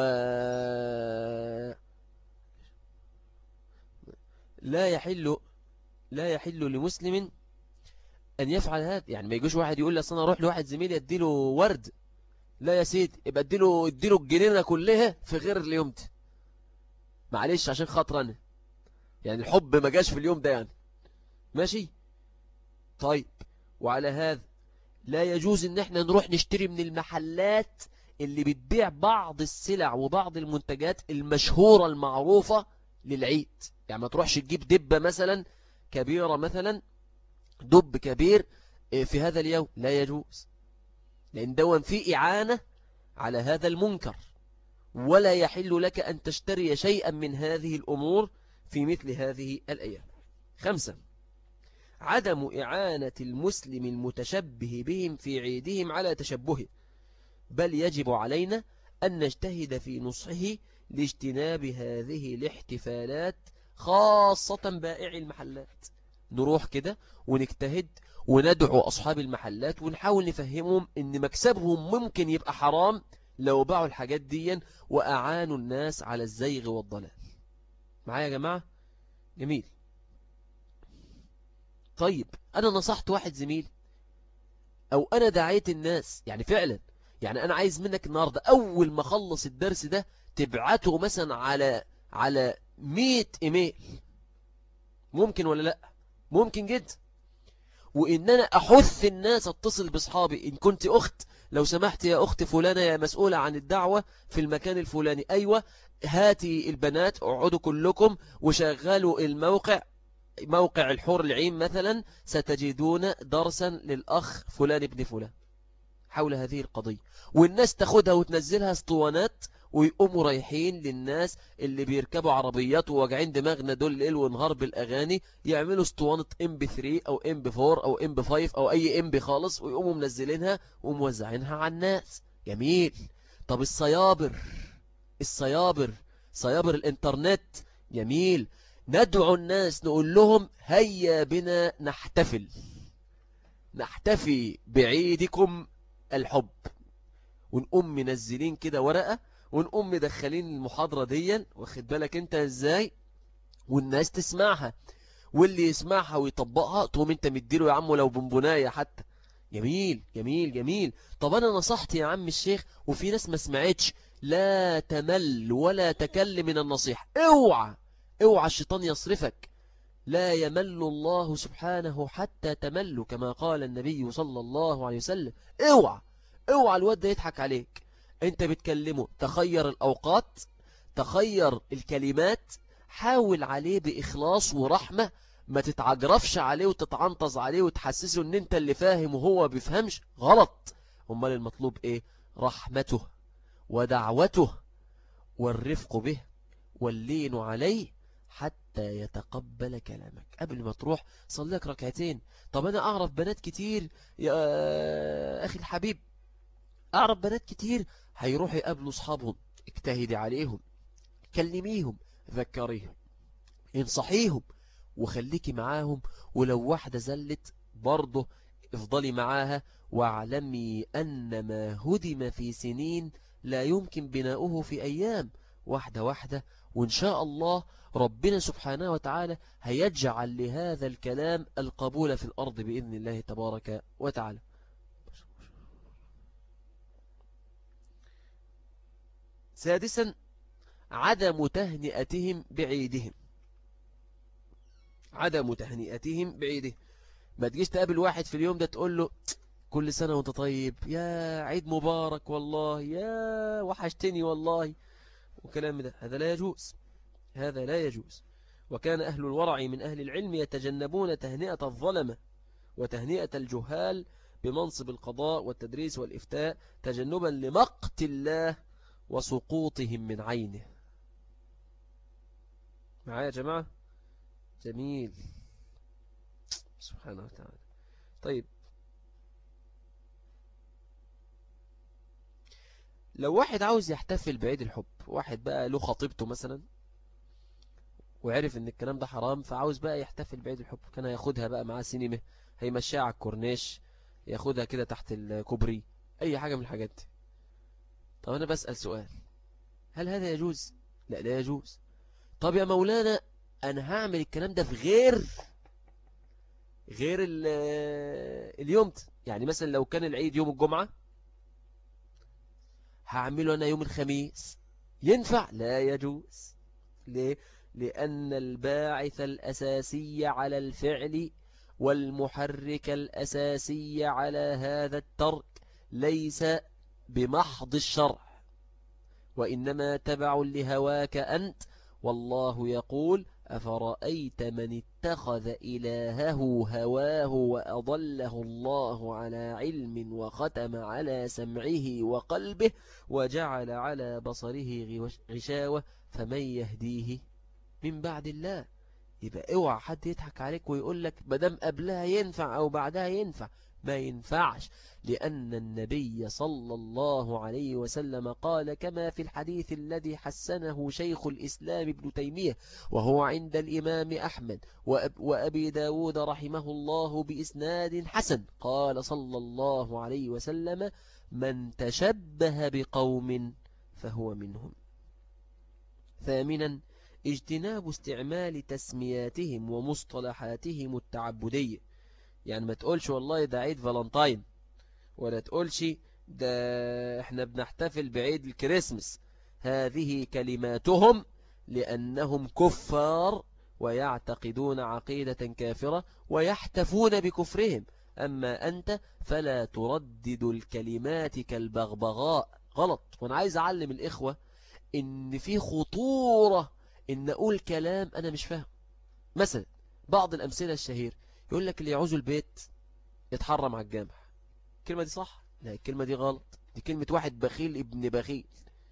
A: لا يحل لا يحل لمسلم أن يفعل هذا. يعني ما يجيش واحد يقول لي أنا أروح لواحد زميلي أديله ورد. لا يا سيدي، يبقى اديله اديله الجنينة كلها في غير اليوم ده. معلش عشان خاطر انا، يعني الحب ما جاش في اليوم ده يعني. ماشي طيب. وعلى هذا لا يجوز ان احنا نروح نشتري من المحلات اللي بتبيع بعض السلع وبعض المنتجات المشهورة المعروفة للعيد. يعني ما تروحش تجيب دبة مثلا كبيرة، مثلا دب كبير في هذا اليوم، لا يجوز، لأن دوام فيه إعانة على هذا المنكر. ولا يحل لك أن تشتري شيئا من هذه الأمور في مثل هذه الأيام. خمسة، عدم إعانة المسلم المتشبه بهم في عيدهم على تشبهه، بل يجب علينا أن نجتهد في نصحه لاجتناب هذه الاحتفالات، خاصة بائع المحلات. نروح كده ونجتهد وندعو أصحاب المحلات ونحاول نفهمهم أن مكسبهم ممكن يبقى حرام لو باعوا الحاجات دي وأعانوا الناس على الزيغ والضلال. معايا يا جماعة؟ جميل. طيب أنا نصحت واحد زميل أو أنا دعيت الناس، يعني فعلا، يعني أنا عايز منك النهاردة أول ما خلص الدرس ده تبعته مثلا على على مية إيميل. ممكن ولا لأ؟ ممكن جدا. وإن أنا أحث الناس اتصل بأصحابي، إن كنت أخت لو سمحت يا أخت فلانة يا مسؤولة عن الدعوة في المكان الفلاني، أيوة هاتي البنات اقعدوا كلكم وشغلوا الموقع، موقع الحور العين مثلا، ستجدون درسا للأخ فلان ابن فلان حول هذه القضية. والناس تاخدها وتنزلها اسطوانات ويقوموا رايحين للناس اللي بيركبوا عربيات وواجعين دماغنا دول ليل ونهار بالأغاني، يعملوا اسطوانة ام بي ثري أو ام بي فور أو ام بي فايف أو أي ام بي خالص، ويقوموا منزلينها وموزعينها على الناس. جميل. طب الصيابر الصيابر صيابر الانترنت، جميل، ندعو الناس نقول لهم هيا بنا نحتفل نحتفي بعيدكم الحب، ونقوم منزلين كده ورقة ونقوم مدخلين المحاضرة دي، واخد بالك انت ازاي، والناس تسمعها، واللي يسمعها ويطبقها تقوم انت مديله يا عم لو بنبناية حتى. جميل جميل جميل. طب انا نصحت يا عم الشيخ وفي ناس ما سمعتش، لا تمل ولا تكل من النصيحة. اوعى اوعى الشيطان يصرفك. لا يمل الله سبحانه حتى تمل، كما قال النبي صلى الله عليه وسلم. اوعى اوعى الواد ده يضحك عليك. انت بتكلمه، تخير الأوقات، تخير الكلمات، حاول عليه بإخلاص ورحمة، ما تتعجرفش عليه وتتعنطز عليه وتحسسه ان انت اللي فاهم وهو بيفهمش. غلط. امال المطلوب ايه؟ رحمته ودعوته والرفق به واللين عليه حتى يتقبل كلامك. قبل ما تروح صلي لك ركعتين. طب انا اعرف بنات كتير يا اخي الحبيب، اعرف بنات كتير هيروحوا يقابلوا اصحابهم، اجتهدي عليهم، كلميهم، ذكريهم، انصحيهم، وخليكي معاهم. ولو واحدة زلت برضه افضلي معاها، واعلمي أن ما هدم في سنين لا يمكن بناؤه في أيام. واحدة واحدة، وإن شاء الله ربنا سبحانه وتعالى هيجعل لهذا الكلام القبول في الأرض بإذن الله تبارك وتعالى. سادسا، عدم تهنئتهم بعيدهم. عدم تهنئتهم بعيده. ما تجيش تقابل واحد في اليوم ده تقول له كل سنة وانت طيب، يا عيد مبارك والله، يا وحشتني والله، وكلام ده. هذا لا يجوز، هذا لا يجوز. وكان أهل الورع من أهل العلم يتجنبون تهنئة الظلمة وتهنئة الجهال بمنصب القضاء والتدريس والإفتاء، تجنبا لمقت الله وسقوطهم من عينه. معايا يا جماعة؟ جميل. سبحانه وتعالى. طيب، لو واحد عاوز يحتفل بعيد الحب، واحد بقى له خطيبته مثلا وعرف ان الكلام ده حرام، فعاوز بقى يحتفل بعيد الحب، كان هياخدها بقى معاه سينما، هيمشيها على الكورنيش، ياخدها كده تحت الكوبري، اي حاجة من الحاجات دي. طب انا بسأل سؤال، هل هذا يجوز؟ لا، لا يجوز. طب يا مولانا انا هعمل الكلام ده في غير غير اليوم ده، يعني مثلا لو كان العيد يوم الجمعة هعمله أنا يوم الخميس، ينفع؟ لا يجوز. ليه؟ لأن الباعث الأساسي على الفعل والمحرك الأساسي على هذا الترك ليس بمحض الشرع، وإنما تبع لهواك أنت. والله يقول: أفرأيت من اتخذ إلهه هواه وأضله الله على علم وختم على سمعه وقلبه وجعل على بصره غشاوة فمن يهديه من بعد الله. يبقى اوعى حد يضحك عليك ويقول لك مدام قبلها ينفع أو بعدها ينفع. ما ينفعش، لأن النبي صلى الله عليه وسلم قال كما في الحديث الذي حسنه شيخ الإسلام ابن تيمية وهو عند الإمام أحمد وأب وأبي داود رحمه الله بإسناد حسن، قال صلى الله عليه وسلم: من تشبه بقوم فهو منهم. ثامنا، اجتناب استعمال تسمياتهم ومصطلحاتهم التعبدية. يعني ما تقولش والله ده عيد فالنتاين، ولا تقولش ده احنا بنحتفل بعيد الكريسماس. هذه كلماتهم لأنهم كفار ويعتقدون عقيدة كافرة ويحتفون بكفرهم. أما أنت فلا تردد الكلمات كالبغبغاء. غلط. وأنا عايز أعلم الإخوة إن في خطورة إن أقول كلام أنا مش فاهم. مثلا بعض الأمثلة الشهير يقول لك اللي يعوز البيت يتحرم على الجامع. الكلمة دي صح؟ لا، الكلمة دي غلط. دي كلمة واحد بخيل ابن بخيل،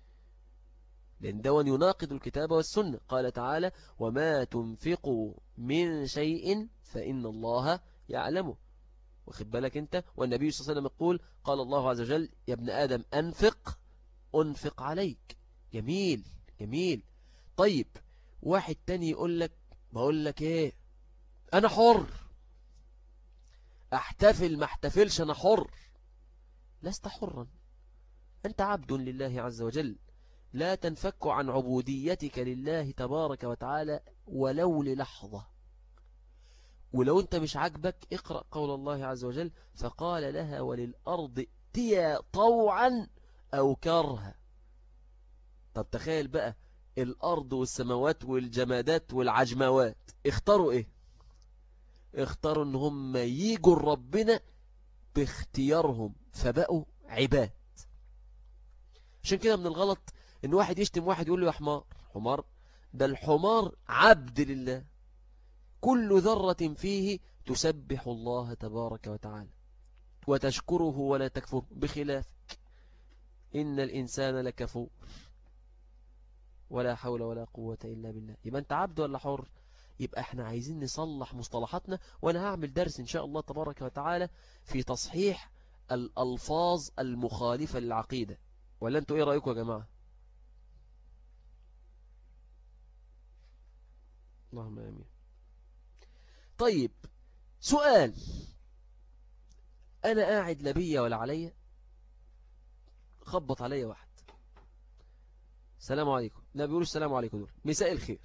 A: لأن دون يناقض الكتاب والسنة. قال تعالى: وما تنفقوا من شيء فإن الله يعلمه. واخد بالك انت؟ والنبي صلى الله عليه وسلم يقول: قال الله عز وجل: يا ابن آدم أنفق أنفق عليك. جميل جميل. طيب واحد تاني يقول لك بقول لك ايه، انا حر، احتفل ما احتفلش انا حر. لست حرا، انت عبد لله عز وجل. لا تنفك عن عبوديتك لله تبارك وتعالى ولو للحظة. ولو أنت مش عاجبك اقرأ قول الله عز وجل فقال لها وللأرض ائتيا طوعا أو كرها. طب تخيل بقى الأرض والسماوات والجمادات والعجموات اختاروا إيه؟ اختاروا ان هم ييجوا ربنا باختيارهم فبقوا عباد. عشان كده من الغلط ان واحد يشتم واحد يقول له يا حمار. حمار ده الحمار عبد لله، كل ذرة فيه تسبح الله تبارك وتعالى وتشكره ولا تكفر، بخلافك إن الإنسان لكفور ولا حول ولا قوة إلا بالله. يبقى أنت عبد ولا حر؟ يبقى احنا عايزين نصلح مصطلحاتنا، وانا هعمل درس ان شاء الله تبارك وتعالى في تصحيح الألفاظ المخالفة للعقيدة. ولا انتوا ايه رأيكم يا جماعة؟ اللهم امين. طيب سؤال، انا قاعد لا بيا ولا عليا، خبط عليا واحد السلام عليكم، لا بيقولوا السلام عليكم دول مساء الخير،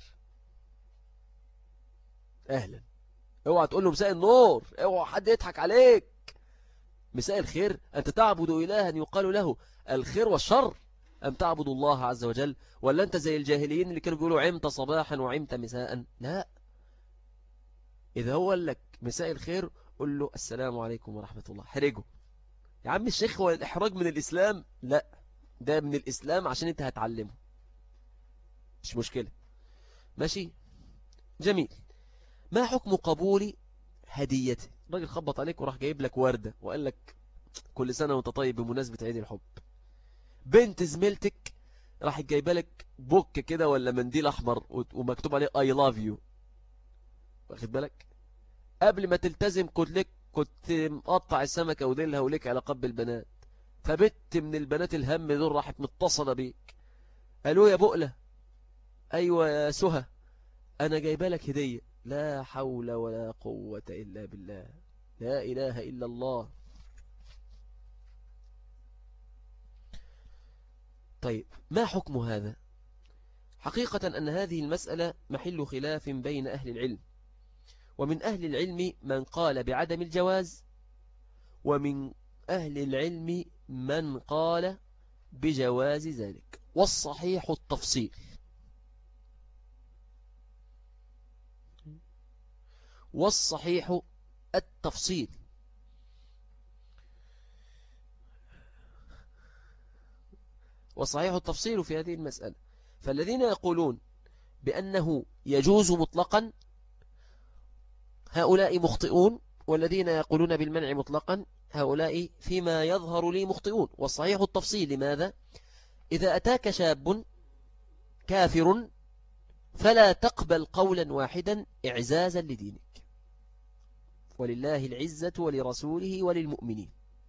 A: اهلا. اوعى تقول له مساء النور، اوعى حد يضحك عليك. مساء الخير، أنت تعبد إلها يقال له الخير والشر أم تعبد الله عز وجل؟ ولا أنت زي الجاهليين اللي كانوا بيقولوا عمت صباحا وعمت مساء؟ لا، إذا هو قال لك مساء الخير قل له السلام عليكم ورحمة الله. حرجه يا عم الشيخ، هو الإحراج من الإسلام؟ لا، ده من الإسلام عشان أنت هتعلمه، مش مشكلة. ماشي جميل. ما حكم قبول هديته؟ الراجل خبط عليك وراح جايب لك وردة وقال لك كل سنة وانت طيب بمناسبة عيد الحب. بنت زميلتك راح جايبه لك بوك كده ولا منديل احمر ومكتوب عليه I love you، واخد بالك؟ قبل ما تلتزم كنت لك كنت مقطع السمكة وديلها وليك علاقات بالبنات، فبت من البنات الهم دول راحت متصلة بيك، قالوا يا بقلة، ايوه يا سهى، انا جايبه لك هدية. لا حول ولا قوة الا بالله، لا اله الا الله. طيب ما حكم هذا؟ حقيقة أن هذه المسألة محل خلاف بين أهل العلم، ومن أهل العلم من قال بعدم الجواز، ومن أهل العلم من قال بجواز ذلك، والصحيح التفصيل. والصحيح التفصيل والصحيح التفصيل في هذه المسألة. فالذين يقولون بأنه يجوز مطلقا هؤلاء مخطئون، والذين يقولون بالمنع مطلقا هؤلاء فيما يظهر لي مخطئون. والصحيح التفصيل. لماذا؟ إذا أتاك شاب كافر فلا تقبل قولا واحدا إعزازا لدينك، ولله العزة ولرسوله وللمؤمنين.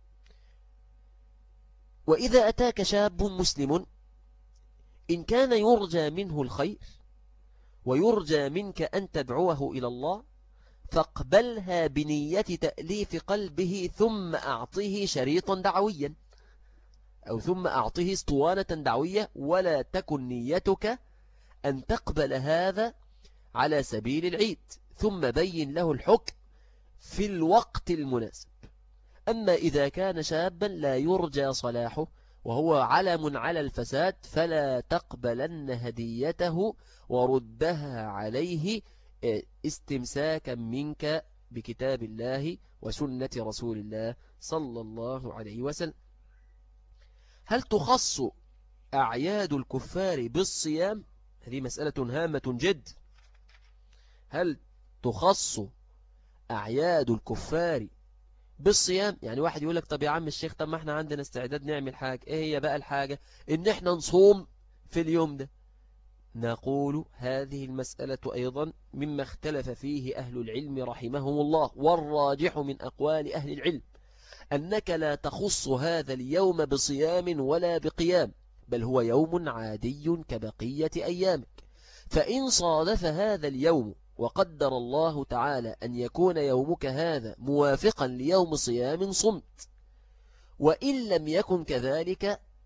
A: وإذا أتاك شاب مسلم إن كان يرجى منه الخير ويرجى منك أن تدعوه إلى الله فاقبلها بنية تأليف قلبه، ثم أعطيه شريطا دعويا أو ثم أعطيه اسطوانة دعوية، ولا تكن نيتك أن تقبل هذا على سبيل العيد، ثم بين له الحكم في الوقت المناسب. أما إذا كان شابا لا يرجى صلاحه وهو علم على الفساد فلا تقبلن هديته وردها عليه استمساكا منك بكتاب الله وسنة رسول الله صلى الله عليه وسلم. هل تخص أعياد الكفار بالصيام؟ هذه مسألة هامة جد. هل تخص أعياد الكفار بالصيام؟ يعني واحد يقول لك طب يا عم الشيخ، طب ما احنا عندنا استعداد نعمل حاجة. ايه هي بقى الحاجة؟ ان احنا نصوم في اليوم ده. نقول هذه المسألة أيضا مما اختلف فيه أهل العلم رحمهم الله، والراجح من أقوال أهل العلم أنك لا تخص هذا اليوم بصيام ولا بقيام، بل هو يوم عادي كبقية أيامك. فإن صادف هذا اليوم وقدر الله تعالى أن يكون يومك هذا موافقا ليوم صيام صمت، وإن لم يكن كذلك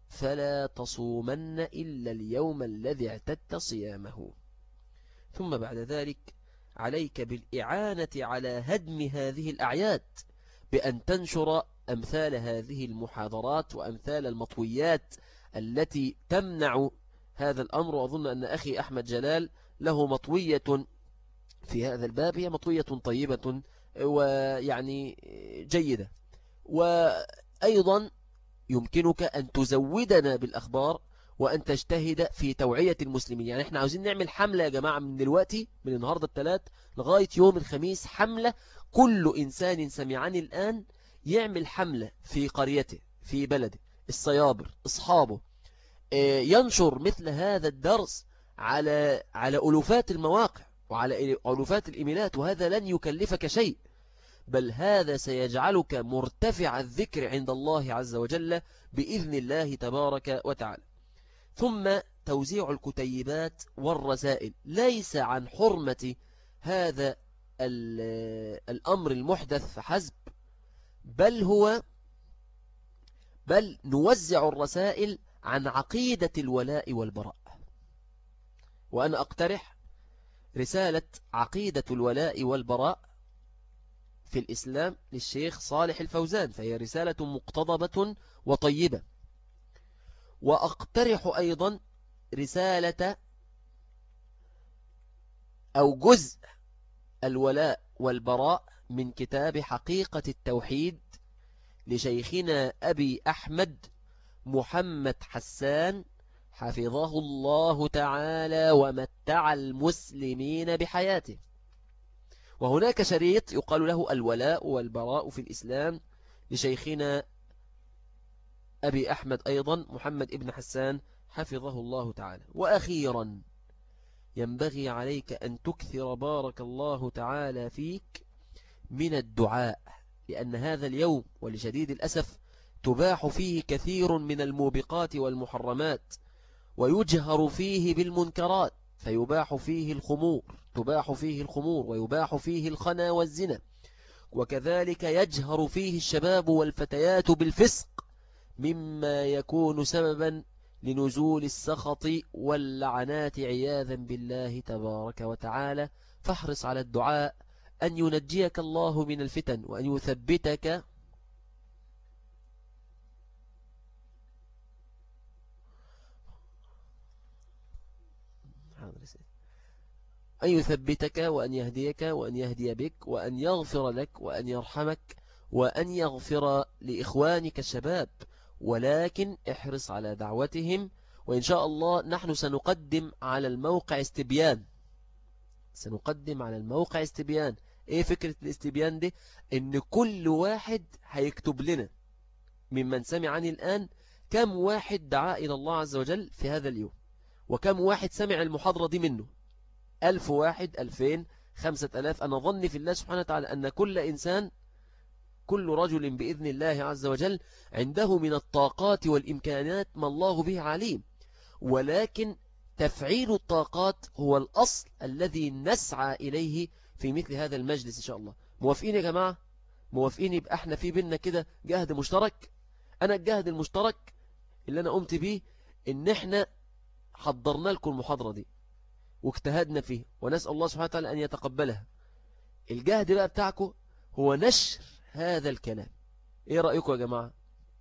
A: فلا تصومن إلا اليوم الذي اعتدت صيامه. ثم بعد ذلك عليك بالإعانة على هدم هذه الأعياد بأن تنشر أمثال هذه المحاضرات وأمثال المطويات التي تمنع هذا الأمر. وأظن أن أخي أحمد جلال له مطوية في هذا الباب، هي مطوية طيبة ويعني جيدة. وأيضا يمكنك أن تزودنا بالأخبار وأن تجتهد في توعية المسلمين. يعني احنا عاوزين نعمل حملة يا جماعة من دلوقتي، من النهاردة الثلاث لغاية يوم الخميس، حملة كل إنسان سمعني الآن يعمل حملة في قريته في بلده، الصيابر أصحابه، ينشر مثل هذا الدرس على على ألوفات المواقع وعلى ألوفات الإيميلات، وهذا لن يكلفك شيء، بل هذا سيجعلك مرتفع الذكر عند الله عز وجل بإذن الله تبارك وتعالى. ثم توزيع الكتيبات والرسائل ليس عن حرمة هذا الأمر المحدث فحسب، بل هو بل نوزع الرسائل عن عقيدة الولاء والبراء. وأنا أقترح رسالة عقيدة الولاء والبراء في الإسلام للشيخ صالح الفوزان، فهي رسالة مقتضبة وطيبة. وأقترح أيضا رسالة أو جزء الولاء والبراء من كتاب حقيقة التوحيد لشيخنا أبي أحمد محمد حسان حفظه الله تعالى ومتع المسلمين بحياته. وهناك شريط يقال له الولاء والبراء في الإسلام لشيخنا أبي أحمد أيضا محمد ابن حسان حفظه الله تعالى. وأخيرا ينبغي عليك أن تكثر بارك الله تعالى فيك من الدعاء، لأن هذا اليوم ولشديد الأسف تباح فيه كثير من الموبقات والمحرمات، ويجهر فيه بالمنكرات، فيباح فيه الخمور تباح فيه الخمور ويباح فيه الخنا والزنا، وكذلك يجهر فيه الشباب والفتيات بالفسق، مما يكون سببا لنزول السخط واللعنات عياذا بالله تبارك وتعالى. فاحرص على الدعاء أن ينجيك الله من الفتن وأن يثبتك أن يثبتك وأن يهديك وأن يهدي بك وأن يغفر لك وأن يرحمك وأن يغفر لإخوانك الشباب. ولكن احرص على دعوتهم، وإن شاء الله نحن سنقدم على الموقع استبيان سنقدم على الموقع استبيان. ايه فكرة الاستبيان دي؟ ان كل واحد هيكتب لنا ممن سمعني الآن كم واحد دعا إلى الله عز وجل في هذا اليوم، وكم واحد سمع المحاضرة دي منه، ألف واحد، ألفين، خمسة ألاف. أنا ظني في الله سبحانه وتعالى أن كل إنسان كل رجل بإذن الله عز وجل عنده من الطاقات والإمكانات ما الله به عليم، ولكن تفعيل الطاقات هو الأصل الذي نسعى إليه في مثل هذا المجلس إن شاء الله. موافقين يا جماعة؟ موافقين؟ يبقى احنا في بيننا كده جهد مشترك. أنا الجهد المشترك اللي أنا قمت به إن احنا حضرنا لكم المحاضرة دي واجتهدنا فيه، ونسأل الله سبحانه وتعالى أن يتقبلها. الجهد بقى بتاعكم هو نشر هذا الكلام. ايه رأيكم يا جماعة؟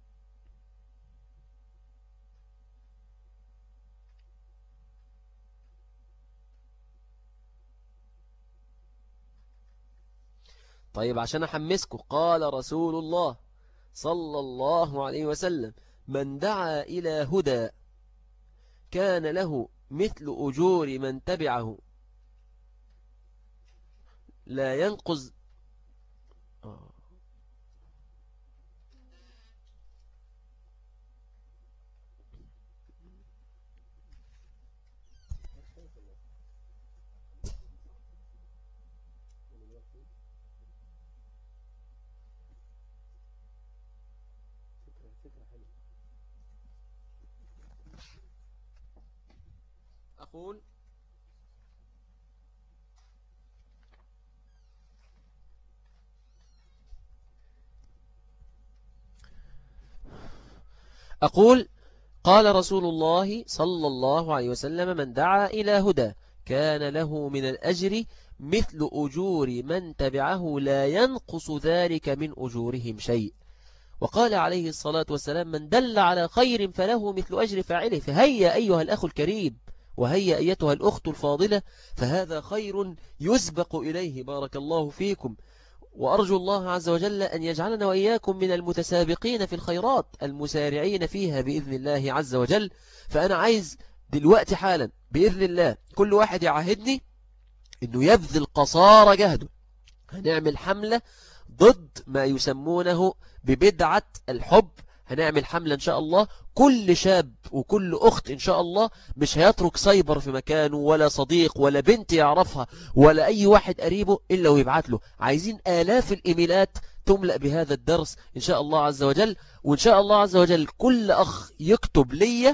A: طيب عشان أحمسكم، قال رسول الله صلى الله عليه وسلم: من دعا إلى هدى كان له مثل أجور من تبعه لا ينقص. آه. أقول أقول قال رسول الله صلى الله عليه وسلم: من دعا إلى هدى كان له من الأجر مثل أجور من تبعه لا ينقص ذلك من أجورهم شيء. وقال عليه الصلاة والسلام: من دل على خير فله مثل أجر فاعله. فهيا أيها الأخ الكريم، وهيا أيتها الأخت الفاضلة، فهذا خير يسبق إليه. بارك الله فيكم، وأرجو الله عز وجل أن يجعلنا وإياكم من المتسابقين في الخيرات المسارعين فيها بإذن الله عز وجل. فأنا عايز دلوقتي حالا بإذن الله كل واحد يعاهدني أنه يبذل قصارى جهده. هنعمل حملة ضد ما يسمونه ببدعة الحب. هنعمل حملة إن شاء الله، كل شاب وكل أخت إن شاء الله مش هيترك سايبر في مكانه، ولا صديق ولا بنت يعرفها ولا أي واحد قريبه إلا ويبعت له. عايزين آلاف الإيميلات تملأ بهذا الدرس إن شاء الله عز وجل. وإن شاء الله عز وجل كل أخ يكتب لي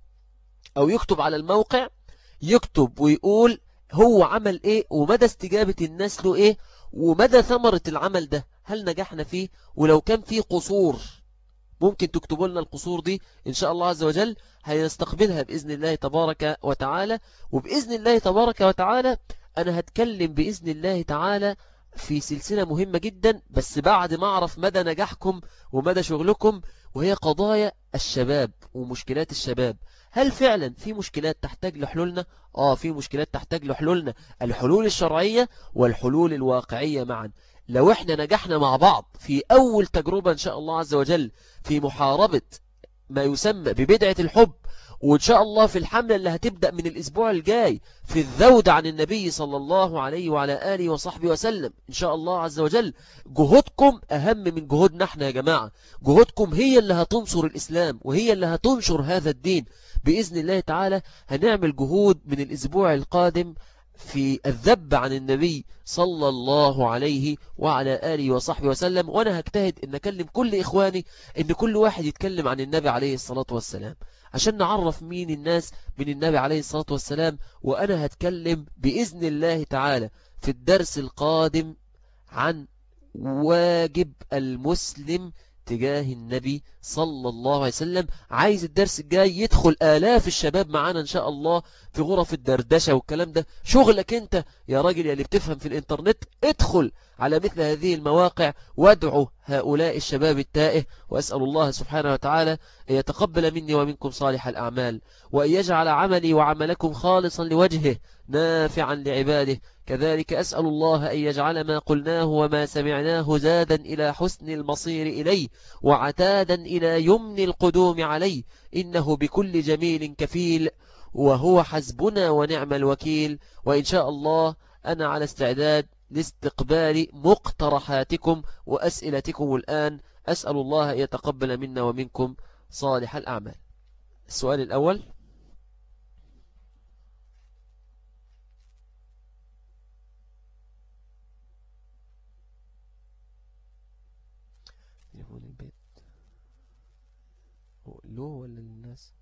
A: أو يكتب على الموقع، يكتب ويقول هو عمل إيه ومدى استجابة الناس له إيه ومدى ثمرة العمل ده، هل نجحنا فيه؟ ولو كان فيه قصور ممكن تكتبوا لنا القصور دي إن شاء الله عز وجل، هنستقبلها بإذن الله تبارك وتعالى. وبإذن الله تبارك وتعالى أنا هتكلم بإذن الله تعالى في سلسلة مهمة جدا، بس بعد ما أعرف مدى نجاحكم ومدى شغلكم، وهي قضايا الشباب ومشكلات الشباب. هل فعلا في مشكلات تحتاج لحلولنا؟ آه في مشكلات تحتاج لحلولنا، الحلول الشرعية والحلول الواقعية معا. لو احنا نجحنا مع بعض في أول تجربة إن شاء الله عز وجل في محاربة ما يسمى ببدعة الحب، وإن شاء الله في الحملة اللي هتبدأ من الأسبوع الجاي في الذود عن النبي صلى الله عليه وعلى آله وصحبه وسلم، إن شاء الله عز وجل جهودكم أهم من جهودنا احنا يا جماعة. جهودكم هي اللي هتنصر الإسلام وهي اللي هتنشر هذا الدين بإذن الله تعالى. هنعمل جهود من الأسبوع القادم في الذب عن النبي صلى الله عليه وعلى آله وصحبه وسلم. وأنا هجتهد أن أكلم كل إخواني أن كل واحد يتكلم عن النبي عليه الصلاة والسلام عشان نعرف مين الناس من النبي عليه الصلاة والسلام. وأنا هتكلم بإذن الله تعالى في الدرس القادم عن واجب المسلم تجاه النبي صلى الله عليه وسلم. عايز الدرس الجاي يدخل آلاف الشباب معانا إن شاء الله في غرف الدردشة والكلام ده. شغلك أنت يا راجل يا اللي بتفهم في الإنترنت، ادخل على مثل هذه المواقع وادعو هؤلاء الشباب التائه. وأسأل الله سبحانه وتعالى أن يتقبل مني ومنكم صالح الأعمال، وأن يجعل عملي وعملكم خالصا لوجهه نافعا لعباده. كذلك أسأل الله أن يجعل ما قلناه وما سمعناه زادا إلى حسن المصير إليه وعتادا إلى يمن القدوم عليه، إنه بكل جميل كفيل وهو حسبنا ونعم الوكيل. وإن شاء الله أنا على استعداد لاستقبال مقترحاتكم وأسئلتكم الآن. أسأل الله أن يتقبل منا ومنكم صالح الأعمال. السؤال الأول: له ولا للناس؟